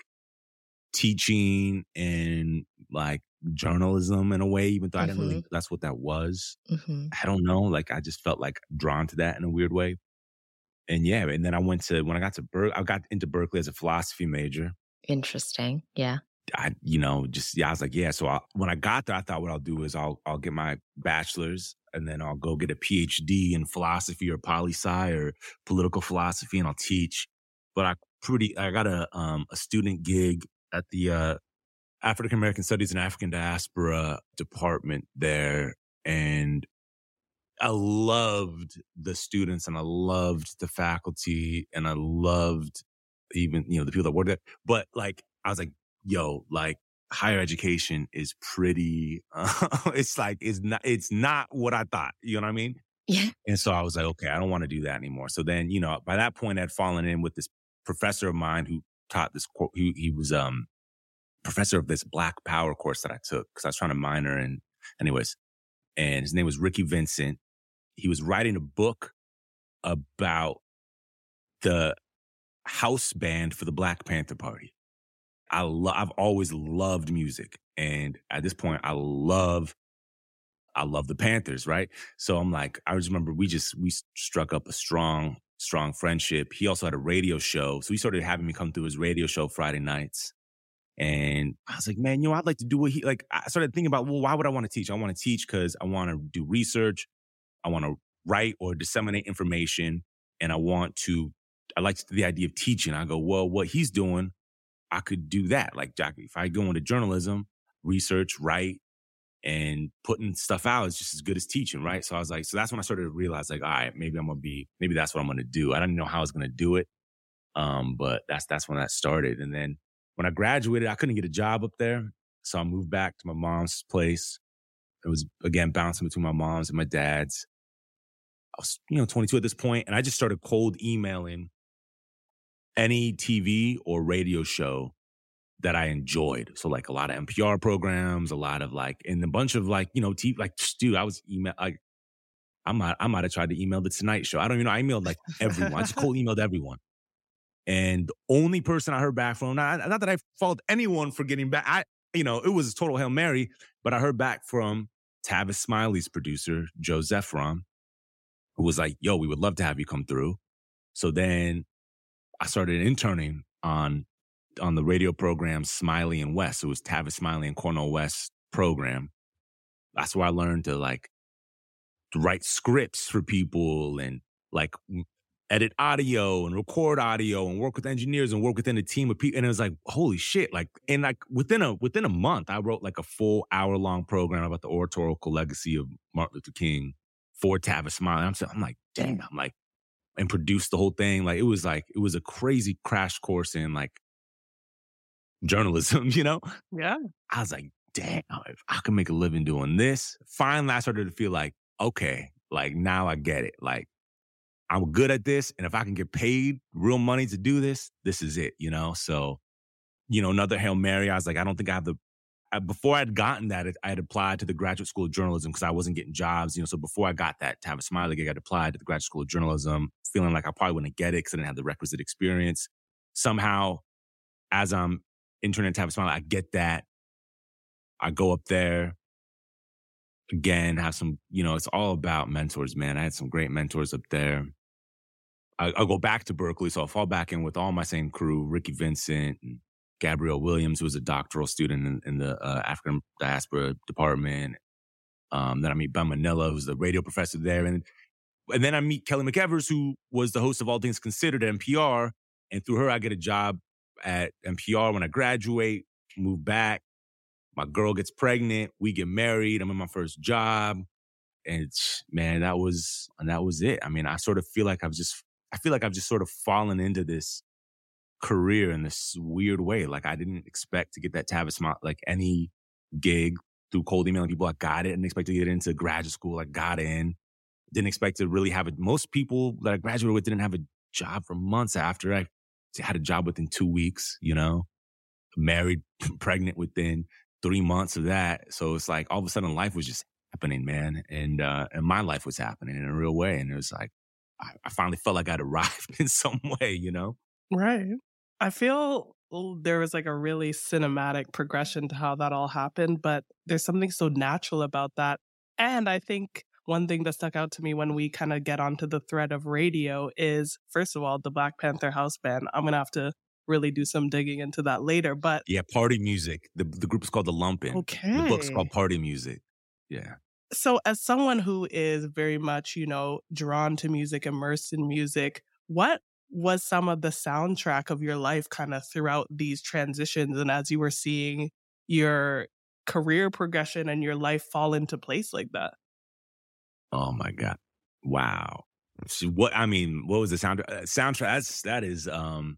teaching and like journalism in a way, even though I didn't really. That's what that was. Mm-hmm. I don't know. Like I just felt like drawn to that in a weird way. And yeah, and then I went to when I got to Ber- I got into Berkeley as a philosophy major. Interesting. Yeah. I, you know, just yeah, I was like, yeah. So I, when I got there, I thought what I'll do is I'll I'll get my bachelor's and then I'll go get a P H D in philosophy or poli-sci or political philosophy, and I'll teach. But I pretty I got a um a student gig at the uh, African American Studies and African Diaspora department there, and I loved the students and I loved the faculty and I loved even, you know, the people that worked there. But like, I was like, yo, like higher education is pretty, uh, it's like, it's not, it's not what I thought. You know what I mean? Yeah. And so I was like, okay, I don't want to do that anymore. So then, you know, by that point I'd fallen in with this professor of mine who taught this, he, he was, um, professor of this Black Power course that I took because I was trying to minor in, anyways. And his name was Ricky Vincent. He was writing a book about the house band for the Black Panther Party. I lo- I've always loved music. And at this point, I love, I love the Panthers, right? So I'm like, I just remember we just, we struck up a strong, strong friendship. He also had a radio show. So he started having me come through his radio show Friday nights. And I was like, man, you know, I'd like to do what he, like, I started thinking about, well, why would I want to teach? I want to teach because I want to do research. I want to write or disseminate information. And I want to, I like the idea of teaching. I go, well, what he's doing, I could do that. Like, Jackie, if I go into journalism, research, write, and putting stuff out is just as good as teaching, right? So I was like, so that's when I started to realize, like, all right, maybe I'm going to be, maybe that's what I'm going to do. I didn't know how I was going to do it. Um, but that's, that's when that started. And then when I graduated, I couldn't get a job up there. So I moved back to my mom's place. It was, again, bouncing between my mom's and my dad's. I was, you know, twenty-two at this point, and I just started cold emailing any T V or radio show that I enjoyed. So like a lot of N P R programs, a lot of like, and a bunch of like, you know, T V, like, dude, I was email, like, I might, I might have tried to email the Tonight Show. I don't even know. I emailed like everyone. I just cold emailed everyone. And the only person I heard back from, not, not that I fault anyone for getting back, I, you know, it was a total Hail Mary, but I heard back from Tavis Smiley's producer, Joe Zephron, who was like, yo, we would love to have you come through. So then I started interning on on the radio program Smiley and West. It was Tavis Smiley and Cornel West's program. That's where I learned to like to write scripts for people and like edit audio and record audio and work with engineers and work within a team of people. And it was like, holy shit. Like, and like within a within a month, I wrote like a full hour long program about the oratorical legacy of Martin Luther King for Tavis Smiley. I'm, I'm like, dang, I'm like, and produced the whole thing. Like, it was like, it was a crazy crash course in like journalism, you know? Yeah. I was like, damn, if I can make a living doing this. Finally, I started to feel like, okay, like now I get it. Like, I'm good at this. And if I can get paid real money to do this, this is it, you know? So, you know, another Hail Mary, I was like, I don't think I have the, I, before I'd gotten that, I had applied to the Graduate School of Journalism because I wasn't getting jobs, you know? So before I got that Tavis Smiley gig, I'd applied to the Graduate School of Journalism, feeling like I probably wouldn't get it because I didn't have the requisite experience. Somehow, as I'm interning at Tavis Smiley, I get that. I go up there. Again, have some, you know, it's all about mentors, man. I had some great mentors up there. I, I'll go back to Berkeley. So I'll fall back in with all my same crew, Ricky Vincent and Gabrielle Williams, who was a doctoral student in, in the uh, African diaspora department. Um, then I meet Ben Manila, who's the radio professor there. And, and then I meet Kelly McEvers, who was the host of All Things Considered at N P R. And through her, I get a job at N P R when I graduate, move back. My girl gets pregnant. We get married. I'm in my first job. And it's, man, that was, and that was it. I mean, I sort of feel like I've just, I feel like I've just sort of fallen into this career in this weird way. Like I didn't expect to get that Tavis, like any gig through cold emailing people. I got it. Didn't expect to get into graduate school. I got in. Didn't expect to really have it. Most people that I graduated with didn't have a job for months after. I had a job within two weeks, you know, married, pregnant within three months of that. So it's like all of a sudden life was just happening, man. And, uh, and my life was happening in a real way. And it was like, I, I finally felt like I'd arrived in some way, you know? Right. I feel there was like a really cinematic progression to how that all happened, but there's something so natural about that. And I think one thing that stuck out to me when we kind of get onto the thread of radio is, first of all, the Black Panther house band. I'm going to have to really do some digging into that later, but... Yeah, Party Music. The, the group is called The Lumpin'. Okay. The book's called Party Music. Yeah. So as someone who is very much, you know, drawn to music, immersed in music, what was some of the soundtrack of your life kind of throughout these transitions and as you were seeing your career progression and your life fall into place like that? Oh my God. Wow. So what, I mean, what was the soundtrack? Uh, soundtrack, that's, that is, um,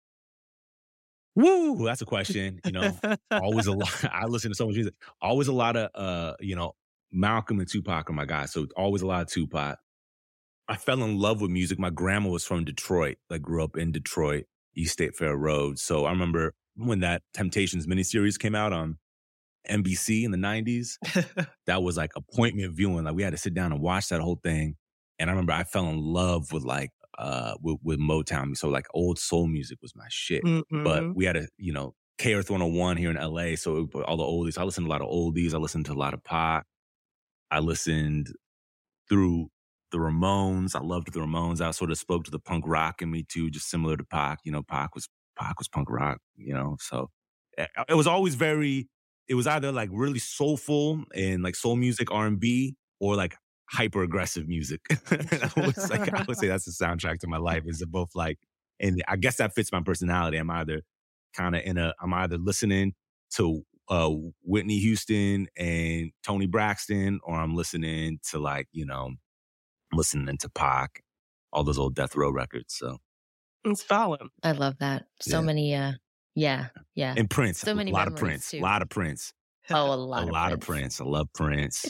woo, that's a question, you know, always a lot. I listen to so much music, always a lot of, uh, you know, Malcolm and Tupac are my guys. So always a lot of Tupac. I fell in love with music. My grandma was from Detroit. I grew up in Detroit, East State Fair Road. So I remember when that Temptations miniseries came out on N B C in the nineties, that was like appointment viewing. Like we had to sit down and watch that whole thing. And I remember I fell in love with like, uh, with, with Motown. So like old soul music was my shit. Mm-hmm. But we had a, you know, K Earth one oh one here in L A. So all the oldies. I listened to a lot of oldies. I listened to a lot of Pac. I listened through the Ramones. I loved the Ramones. I sort of spoke to the punk rock in me too, just similar to Pac. You know, Pac was Pac was punk rock, you know. So it was always very, it was either like really soulful and like soul music, R and B, or like hyper aggressive music. I, would say, I would say that's the soundtrack to my life, is both like, and I guess that fits my personality. I'm either kind of in a, I'm either listening to uh, Whitney Houston and Toni Braxton, or I'm listening to like, you know, listening to Pac, all those old Death Row records. So it's valid. I love that. So yeah. many, uh, yeah, yeah. And Prince, so many a lot of Prince, too. a lot of Prince. Oh, a lot, a of, lot Prince. of Prince. I love Prince.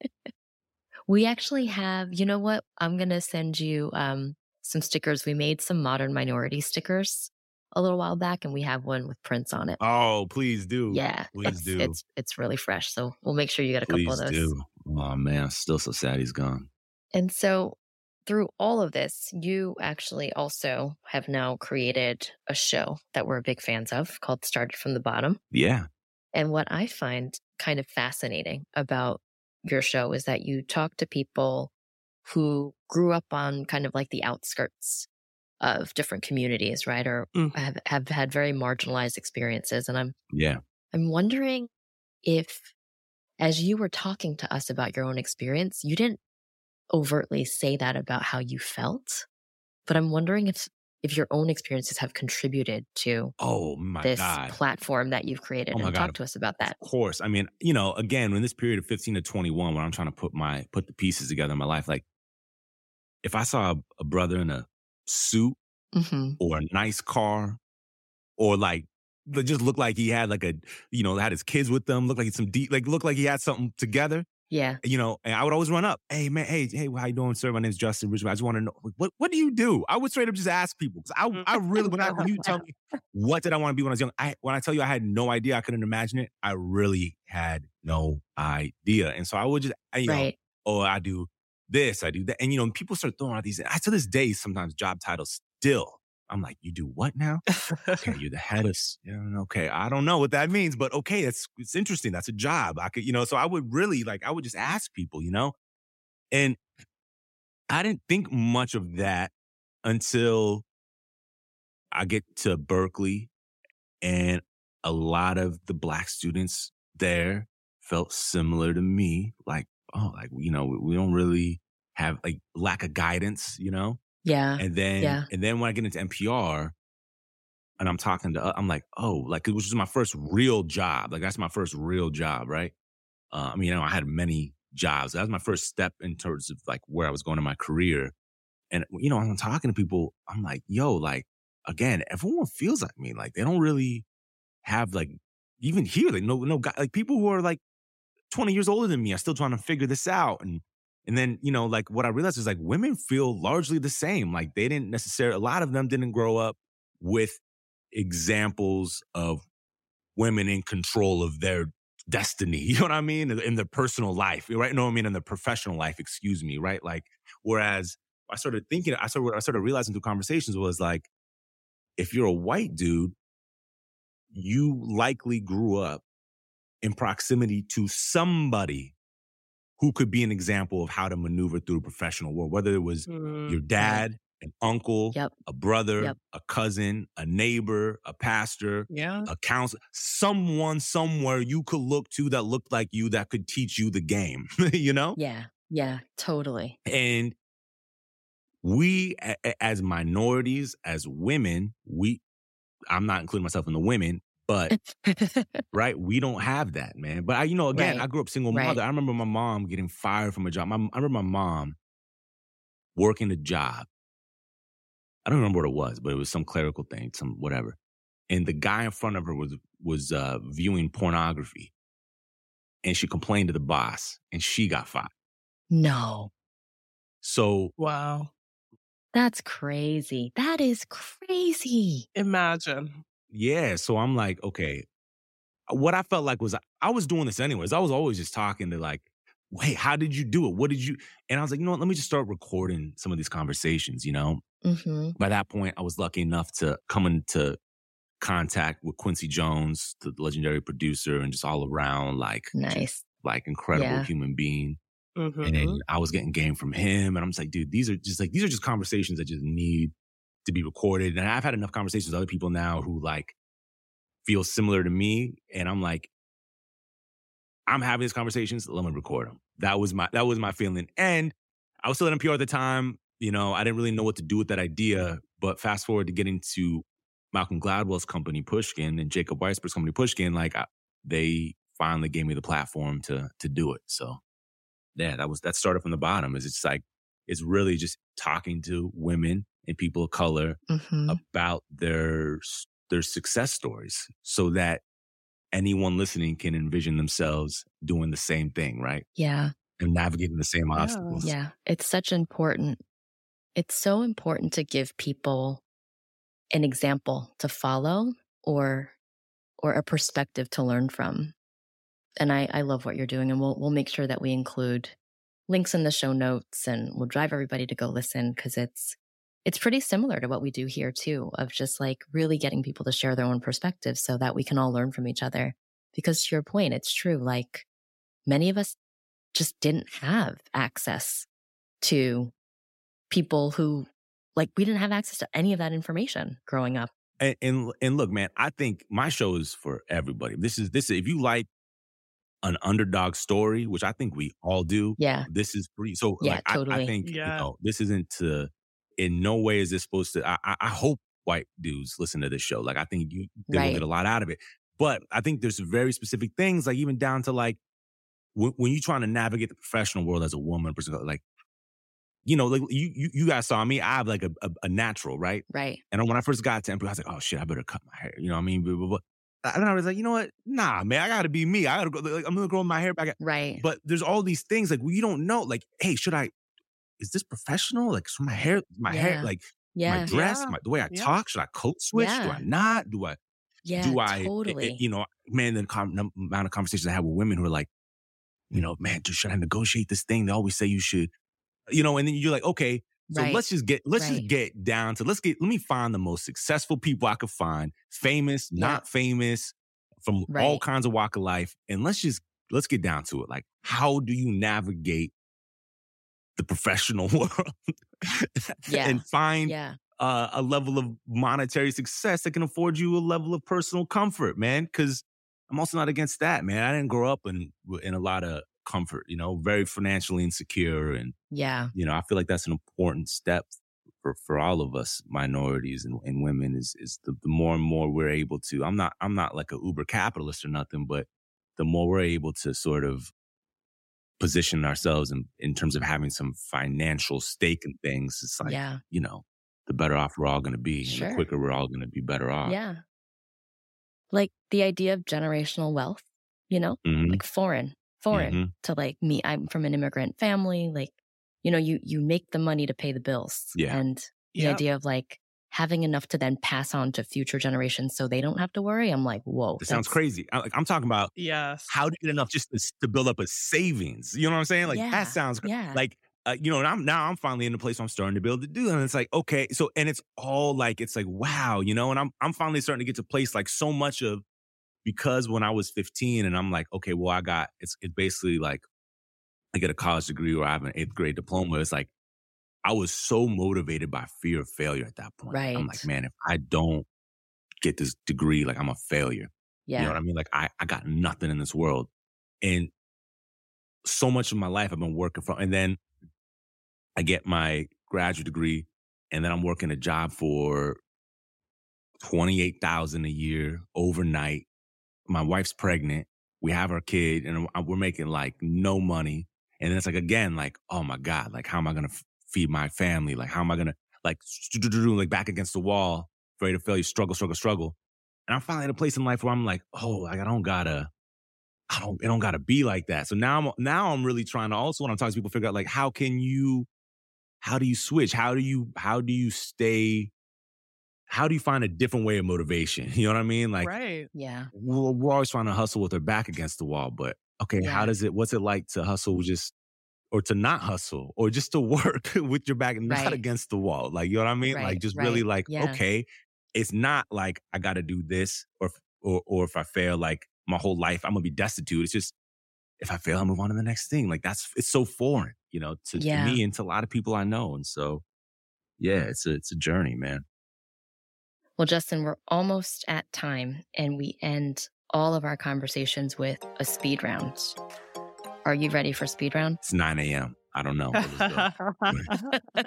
We actually have, you know what? I'm going to send you um, some stickers. We made some Modern Minority stickers a little while back, and we have one with Prince on it. Oh, please do. Yeah. Please it's, do. It's it's really fresh. So we'll make sure you get a please couple of those. Do. Oh, man. I'm still so sad he's gone. And so through all of this, you actually also have now created a show that we're big fans of called Started from the Bottom. Yeah. And what I find kind of fascinating about your show is that you talk to people who grew up on kind of like the outskirts of different communities, right? Or mm. have, have had very marginalized experiences. And I'm, yeah, I'm wondering if, as you were talking to us about your own experience, you didn't overtly say that about how you felt, but I'm wondering if, if your own experiences have contributed to oh my this God. platform that you've created. Oh my and God. Talk to us about that. Of course. I mean, you know, again, in this period of fifteen to twenty-one, when I'm trying to put my, put the pieces together in my life, like if I saw a, a brother in a suit mm-hmm. or a nice car, or like, it just looked like he had like a, you know, had his kids with them, looked like some deep, like looked like he had something together. Yeah. You know, and I would always run up. Hey, man, hey, hey, how you doing, sir? My name's Justin Richmond. I just want to know, what what do you do? I would straight up just ask people. Because I, I really, when, I, when you tell me, what did I want to be when I was young? I, when I tell you I had no idea, I couldn't imagine it, I really had no idea. And so I would just, you know, right. oh, I do this, I do that. And, you know, people start throwing out these, I, to this day, sometimes job titles still. I'm like, you do what now? Okay, you're the head of, yeah, okay, I don't know what that means, but okay, it's it's interesting. That's a job. I could, you know, so I would really like, I would just ask people, you know, and I didn't think much of that until I get to Berkeley, and a lot of the Black students there felt similar to me. Like, oh, like, you know, we, we don't really have like lack of guidance, you know? Yeah. And then, Yeah. and then when I get into N P R and I'm talking to, I'm like, oh, like it was just my first real job. Like that's my first real job, right? Uh, I mean, you know, I had many jobs. That was my first step in terms of like where I was going in my career. And, you know, when I'm talking to people, I'm like, yo, like, again, everyone feels like me. Like they don't really have like, even here, like no, no guy, like people who are like twenty years older than me are still trying to figure this out. And, and then, you know, like what I realized is like women feel largely the same. Like they didn't necessarily, a lot of them didn't grow up with examples of women in control of their destiny. You know what I mean? In, in their personal life, right? No, I mean, in their professional life, excuse me, right? Like, whereas I started thinking, I started, I started realizing through conversations was like, if you're a white dude, you likely grew up in proximity to somebody who could be an example of how to maneuver through the professional world, whether it was Mm. your dad, an uncle, Yep. a brother, Yep. a cousin, a neighbor, a pastor, Yeah. a counselor, someone somewhere you could look to that looked like you that could teach you the game, you know? Yeah. Yeah. Totally. And we, a- a- as minorities, as women, we, I'm not including myself in the women, but right, we don't have that, man. But I, you know, again, Right. I grew up single Right. mother. I remember my mom getting fired from a job. My, I remember my mom working a job. I don't remember what it was, but it was some clerical thing, some whatever. And the guy in front of her was was uh, viewing pornography, and she complained to the boss, and she got fired. No. So Wow. That's crazy. That is crazy. Imagine. yeah, so I'm like, okay. What I felt like was I was doing this anyways. I was always just talking to like, wait, how did you do it? What did you? And I was like, you know what? Let me just start recording some of these conversations, you know? Mm-hmm. By that point, I was lucky enough to come into contact with Quincy Jones, the legendary producer, and just all around like, just, Nice. like incredible Yeah. human being. Mm-hmm. And I was getting game from him. And I'm just like, dude, these are just like, these are just conversations that just need to be recorded. And I've had enough conversations with other people now who like feel similar to me. And I'm like, I'm having these conversations. Let me record them. That was my, that was my feeling. And I was still at N P R at the time. You know, I didn't really know what to do with that idea. But fast forward to getting to Malcolm Gladwell's company, Pushkin, and Jacob Weisberg's company, Pushkin, like I, they finally gave me the platform to to do it. So yeah, that was, that started from the bottom. Is it's like, it's really just talking to women and people of color Mm-hmm. about their, their success stories so that anyone listening can envision themselves doing the same thing, right? Yeah. And navigating the same Yeah. obstacles. Yeah. It's such important. It's so important to give people an example to follow or or a perspective to learn from. And I, I love what you're doing. And we'll we'll make sure that we include links in the show notes, and we'll drive everybody to go listen because it's it's pretty similar to what we do here too, of just like really getting people to share their own perspectives so that we can all learn from each other. Because to your point, it's true. Like many of us just didn't have access to people who, like, we didn't have access to any of that information growing up. And, and and look, man, I think my show is for everybody. This is this. If you like an underdog story, which I think we all do, Yeah. this is free. So Yeah, like, I, I totally. think Yeah. you know, this isn't to. In no way is this supposed to. I, I I hope white dudes listen to this show. Like I think you they will Right. get a lot out of it. But I think there's very specific things, like even down to like when, when you're trying to navigate the professional world as a woman, person, like you know, like you you, you guys saw me. I have like a, a, a natural, right? Right. And when I first got to N P R, I was like, oh shit, I better cut my hair. You know what I mean? Blah, blah, blah. And then I was like, you know what? Nah, man, I gotta be me. I gotta go. Like, I'm gonna grow my hair back. Right. But there's all these things like well, you don't know. Like, hey, should I? Is this professional? Like, so my hair, my hair, Yeah. like Yeah. my dress, Yeah. my, the way I Yeah. talk. Should I code switch? Do Yeah. I not? Do I? Yeah. do I? Totally. it- it- you know, man, the com- num- amount of conversations I have with women who are like, you know, man, dude, should I negotiate this thing? They always say you should. You know, and then you're like, okay. So Right. let's just get let's Right. just get down to let's get let me find the most successful people I could find, famous, Yeah. not famous, from all Right. kinds of walk of life, and let's just let's get down to it. Like, how do you navigate the professional world? Yeah. and find Yeah. uh, a level of monetary success that can afford you a level of personal comfort, man. Because I'm also not against that, man. I didn't grow up in in a lot of comfort, you know, very financially insecure, and Yeah. you know, I feel like that's an important step for, for all of us minorities and, and women is is the, the more and more we're able to. I'm not I'm not like a uber capitalist or nothing, but the more we're able to sort of position ourselves in, in terms of having some financial stake in things, it's like, Yeah. you know, the better off we're all going to be, Sure. and the quicker we're all going to be better off. Yeah. Like the idea of generational wealth, you know, Mm-hmm. like foreign, foreign Mm-hmm. to like me. I'm from an immigrant family. Like, you know, you, you make the money to pay the bills. Yeah. And the Yep. idea of like having enough to then pass on to future generations so they don't have to worry. I'm like, whoa. It sounds that's- crazy. I, like, I'm talking about Yes. how to get enough just to, to build up a savings. You know what I'm saying? Like Yeah, that sounds yeah. like, uh, you know, and I'm now I'm finally in the place where I'm starting to be able to do that. And it's like, okay, so, and it's all like, it's like, wow, you know, and I'm, I'm finally starting to get to a place like so much of, because when I was fifteen and I'm like, okay, well, I got, it's, it's basically like, I get a college degree or I have an eighth grade diploma. It's like, I was so motivated by fear of failure at that point. Right. I'm like, man, if I don't get this degree, like I'm a failure. Yeah. You know what I mean? Like I, I got nothing in this world. And so much of my life I've been working for, and then I get my graduate degree and then I'm working a job for twenty-eight thousand dollars a year overnight. My wife's pregnant. We have our kid and we're making like no money. And then it's like, again, like, oh my God, like, how am I going to f- feed my family? Like, how am I going to like, like back against the wall, afraid of failure, struggle, struggle, struggle. And I'm finally at a place in life where I'm like, oh, like, I don't gotta, I don't, it don't gotta be like that. So now I'm, now I'm really trying to also, when I'm talking to people, figure out like, how can you, how do you switch? How do you, how do you stay, how do you find a different way of motivation? You know what I mean? Like, Right. Yeah. we're, we're always trying to hustle with our back against the wall, but okay, Yeah. how does it, what's it like to hustle just, or to not hustle, or just to work with your back not Right. against the wall? Like, you know what I mean? Right, Like, just right. really like, Yeah. okay, it's not like I got to do this, or, or, or if I fail, like my whole life, I'm going to be destitute. It's just, if I fail, I move on to the next thing. Like that's, it's so foreign, you know, to, Yeah. to me and to a lot of people I know. And so, yeah, it's a, it's a journey, man. Well, Justin, we're almost at time and we end all of our conversations with a speed round. Are you ready for speed round? It's nine a.m. I don't know. But let's go.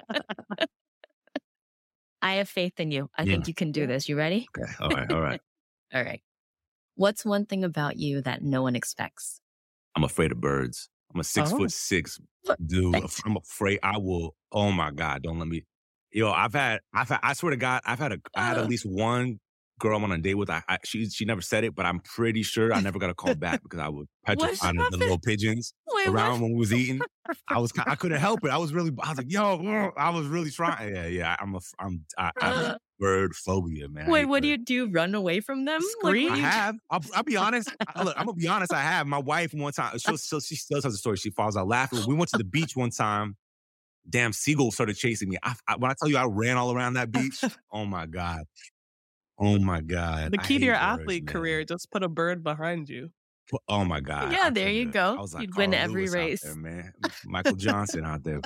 I have faith in you. I Yeah. think you can do this. You ready? Okay. All right. All right. All right. What's one thing about you that no one expects? I'm afraid of birds. I'm a six Oh. foot six What? dude. Thanks. I'm afraid I will. Oh my God. Don't let me. Yo, I've had, I've had, I swear to God, I've had a, I had at Uh. least one girl I'm on a date with. I, I she, she never said it, but I'm pretty sure I never got a call back because I would petrify the, the happened? little pigeons Wait, around when we was eating. I was, I couldn't help it. I was really, I was like, yo, I was really trying. Yeah, yeah. I'm a, I'm, I, I have a bird phobia, man. I Wait, hate what do birds. you do? Run away from them? Scream? I you- have. I'll, I'll be honest. I, look, I'm gonna be honest. I have. My wife one time. She'll, she'll, she still tells a story. She falls out laughing. We went to the beach one time. Damn seagull started chasing me. I, I, when I tell you I ran all around that beach, oh my God, oh my God. The I key to hate your birds, athlete man. career, just put a bird behind you. Oh my God. Yeah, I there you couldn't- go. I was like You'd win Carl every Lewis out race. there, man. Michael Johnson out there.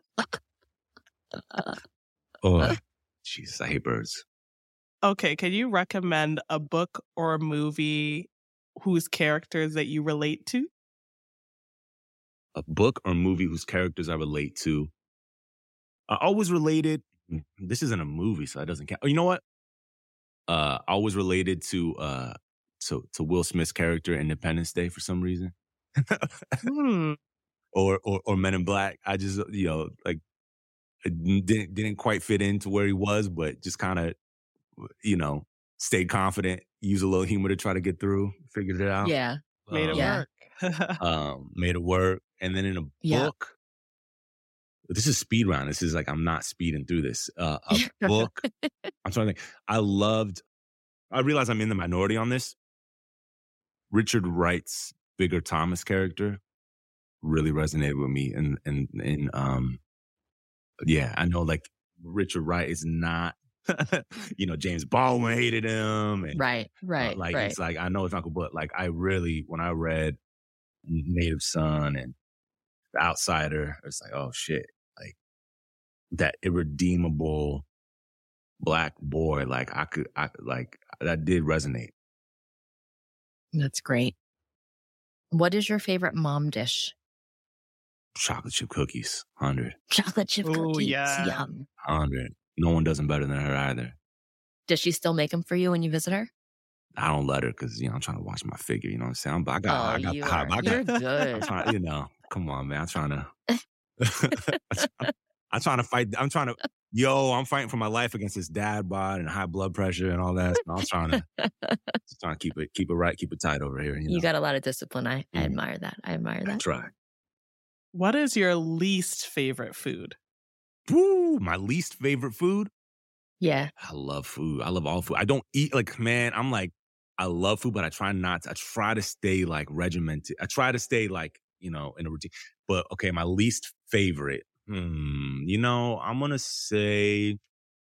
Oh, Jesus, I hate birds. Okay, can you recommend a book or a movie whose characters that you relate to? A book or movie whose characters I relate to. I always related. This isn't a movie, so that doesn't count. Oh, you know what? Uh, always related to uh to to Will Smith's character in Independence Day for some reason, Hmm. or or or Men in Black. I just you know like it didn't didn't quite fit into where he was, but just kind of you know stayed confident, used a little humor to try to get through, figured it out. Yeah. Made it Um, Yeah. work. um, made it work. And then in a Yeah. book, this is speed round. This is like, I'm not speeding through this. Uh, a book. I'm trying to think. I loved, I realize I'm in the minority on this. Richard Wright's Bigger Thomas character really resonated with me. And, and, and, um, yeah, I know like Richard Wright is not, you know, James Baldwin hated him. And, Right, uh, right, like, right. it's like, I know it's not cool, but like, I really, when I read Native Son and The Outsider, it's like, oh shit. Like, that irredeemable Black boy. Like I could, I like that did resonate. That's great. What is your favorite mom dish? Chocolate chip cookies, hundred. Chocolate chip Ooh, cookies. yeah. Yum. Hundred. No one does them better than her either. Does she still make them for you when you visit her? I don't let her because, you know, I'm trying to watch my figure. You know what I'm saying? I'm, I got, Oh, I got, you I, are. I got, You're I'm good. trying, you know, come on, man. I'm trying to, I'm trying to fight. I'm trying to, yo, I'm fighting for my life against this dad bod and high blood pressure and all that. So I'm trying to, just trying to keep it, keep it right, keep it tight over here. You, know? You got a lot of discipline. I, I Mm. admire that. I admire I that. try. What is your least favorite food? Woo, my least favorite food. Yeah. I love food. I love all food. I don't eat like, man, I'm like, I love food, but I try not to. I try to stay like regimented. I try to stay like, you know, in a routine. But okay, my least favorite. Hmm, you know, I'm going to say,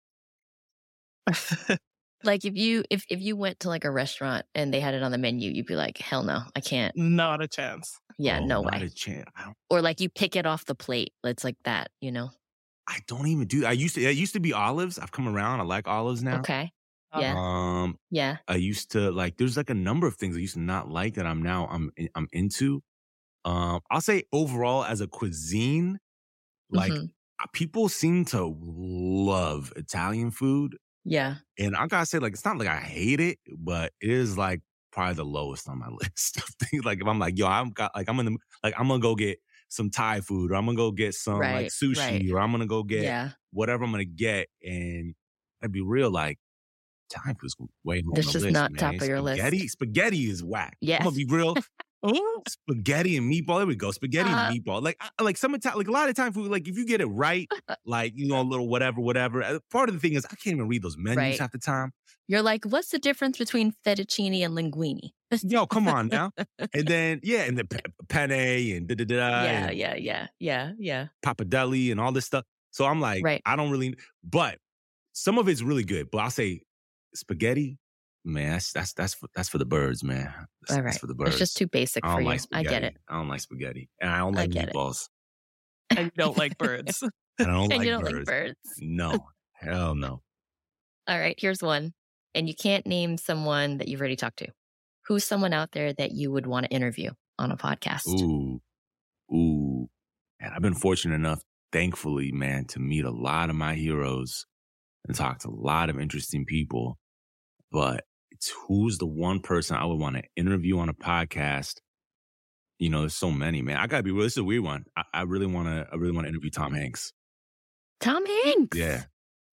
Like if you if if you went to like a restaurant and they had it on the menu, you'd be like, hell no, I can't. Not a chance. Yeah, oh, no not way. a chance. I don't, Or like you pick it off the plate. It's like that, you know? I don't even do, I used to, it used to be olives. I've come around. I like olives now. Okay. Yeah. Um, Yeah. I used to like, there's like a number of things I used to not like that I'm now, I'm, I'm into. Um, I'll say overall as a cuisine, like Mhm. uh, people seem to love Italian food. Yeah. And I gotta say, like, it's not like I hate it, but it is like probably the lowest on my list of things. Like if I'm like, yo, I'm got like, I'm in the, like, I'm gonna go get some Thai food or I'm gonna go get some like Right, sushi right. or I'm gonna go get Yeah. whatever I'm gonna get. And I'd be real, like, Thai food's way more That's on the just list, not man. top of your list. Spaghetti, spaghetti is whack. I'm Yes. gonna be real. Ooh. Spaghetti and meatball. There we go. Spaghetti Uh-huh. and meatball. Like, I- like some Italian, like a lot of time food. Like if you get it right, like you know, a little whatever, whatever. uh, Part of the thing is I can't even read those menus Right. half the time. You're like, what's the difference between fettuccine and linguine? Yo, come on now. And then yeah, and the pe- penne and da da da Yeah, and yeah, yeah, yeah, yeah. pappardelle and all this stuff. So I'm like, Right. I don't really. But some of it's really good. But I'll say spaghetti, man. That's that's that's for, that's for the birds, man. That's, All that's right. for the birds. It's just too basic I for don't you. like I spaghetti. get it. I don't like spaghetti, and I don't I like get it. meatballs, And you don't like birds. and I don't And like you don't birds. like birds. No, hell no. All right, here's one. And you can't name someone that you've already talked to. Who's someone out there that you would want to interview on a podcast? Ooh, ooh. And I've been fortunate enough, thankfully, man, to meet a lot of my heroes and talk to a lot of interesting people. But it's who's the one person I would want to interview on a podcast. You know, there's so many, man. I gotta be real. This is a weird one. I, I really want to. I really want to interview Tom Hanks. Tom Hanks. Yeah,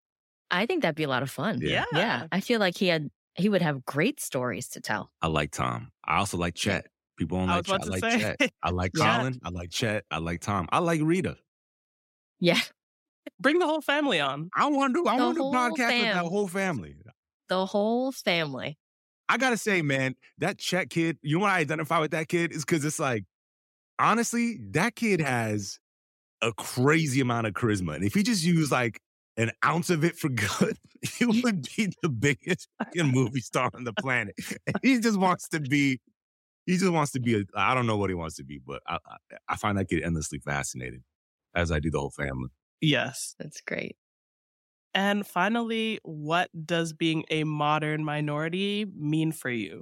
I think that'd be a lot of fun. Yeah. Yeah. I feel like he had he would have great stories to tell. I like Tom. I also like Chet. People don't I like was Chet. about I to like say. Chet. I like Yeah. Colin. I like Chet. I like Tom. I like Rita. Yeah. Bring the whole family on. I want to do. I The want to do a whole podcast with that fam. whole family. The whole family. I gotta say, man, that Chet kid. You know what I identify with that kid is because it's like, honestly, that kid has a crazy amount of charisma, and if he just used like an ounce of it for good, he would be the biggest fucking movie star on the planet. And he just wants to be. He just wants to be. A, I don't know what he wants to be, but I, I, I find that kid endlessly fascinating, as I do the whole family. Yes. That's great. And finally, what does being a modern minority mean for you?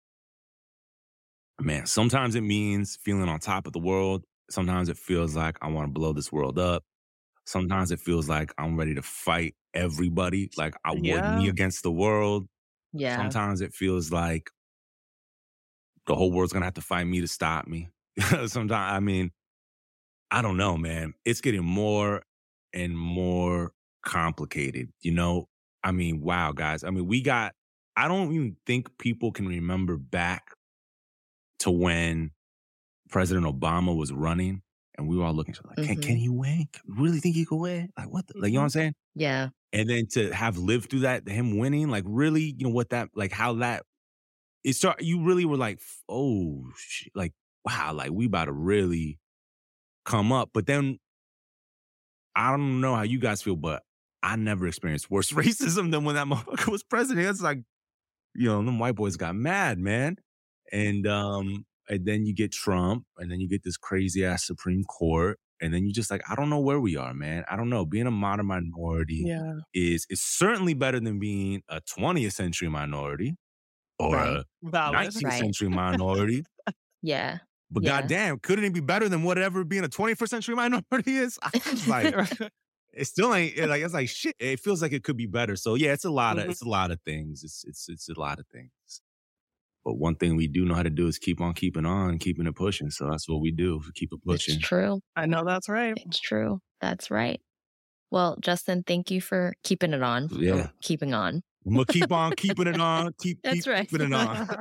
Man, sometimes it means feeling on top of the world. Sometimes it feels like I want to blow this world up. Sometimes it feels like I'm ready to fight everybody, like I would Yeah. me against the world. Yeah. Sometimes it feels like the whole world's gonna have to fight me to stop me. Sometimes, I mean, I don't know, man. It's getting more and more complicated, you know? I mean, wow, guys. I mean, we got, I don't even think people can remember back to when President Obama was running and we were all looking at each other like, can, Mhm. can he win? Can we really think he could win? Like, what? The, like, you know what I'm saying? Yeah. And then to have lived through that, him winning, like really, you know, what that, like how that, it start, you really were like, oh, shit, like, wow, like we about to really come up. But then I don't know how you guys feel, but I never experienced worse racism than when that motherfucker was president. It's like, you know, them white boys got mad, man. And, um, and then you get Trump, and then you get this crazy ass Supreme Court. And then you just like, I don't know where we are, man. I don't know. Being a modern minority Yeah. is is certainly better than being a twentieth century minority or Right. a Valid. nineteenth Right. century minority. Yeah. But Yeah. goddamn, couldn't it be better than whatever being a twenty-first century minority is? I was like, it still ain't it like it's like shit. It feels like it could be better. So yeah, it's a lot of Mhm. it's a lot of things. It's it's it's a lot of things. But one thing we do know how to do is keep on keeping on, keeping it pushing. So that's what we do. We keep it pushing. It's true. I know that's right. It's true. That's right. Well, Justin, thank you for keeping it on. Yeah. Or keeping on. I'm gonna keep on keeping it on. Keep, That's keep right. keeping it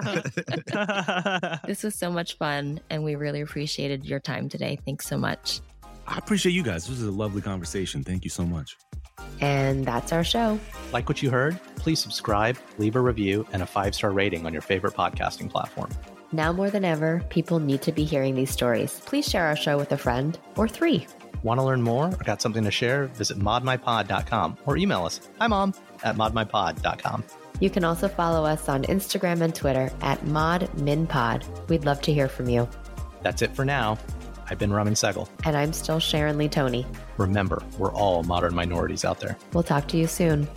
on. This was so much fun, and we really appreciated your time today. Thanks so much. I appreciate you guys. This was a lovely conversation. Thank you so much. And that's our show. Like what you heard? Please subscribe, leave a review, and a five-star rating on your favorite podcasting platform. Now more than ever, people need to be hearing these stories. Please share our show with a friend or three. Want to learn more or got something to share? Visit mod my pod dot com or email us, hi mom, at mod my pod dot com. You can also follow us on Instagram and Twitter at modminpod. We'd love to hear from you. That's it for now. I've been Ramin Segal. And I'm still Sharon Lee Tony. Remember, we're all modern minorities out there. We'll talk to you soon.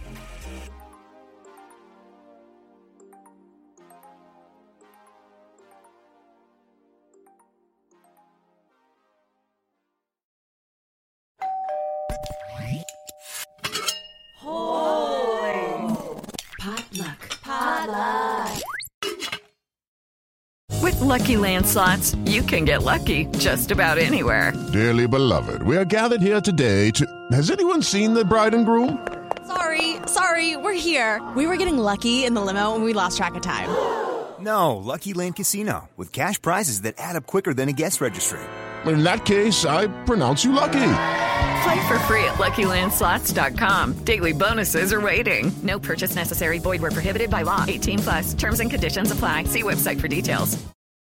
With Lucky Land Slots, you can get lucky just about anywhere. Dearly beloved, we are gathered here today to... Has anyone seen the bride and groom? Sorry, sorry, we're here. We were getting lucky in the limo and we lost track of time. No, Lucky Land Casino, with cash prizes that add up quicker than a guest registry. In that case, I pronounce you lucky. Play for free at Lucky Land Slots dot com. Daily bonuses are waiting. No purchase necessary. Void where prohibited by law. eighteen plus. Terms and conditions apply. See website for details.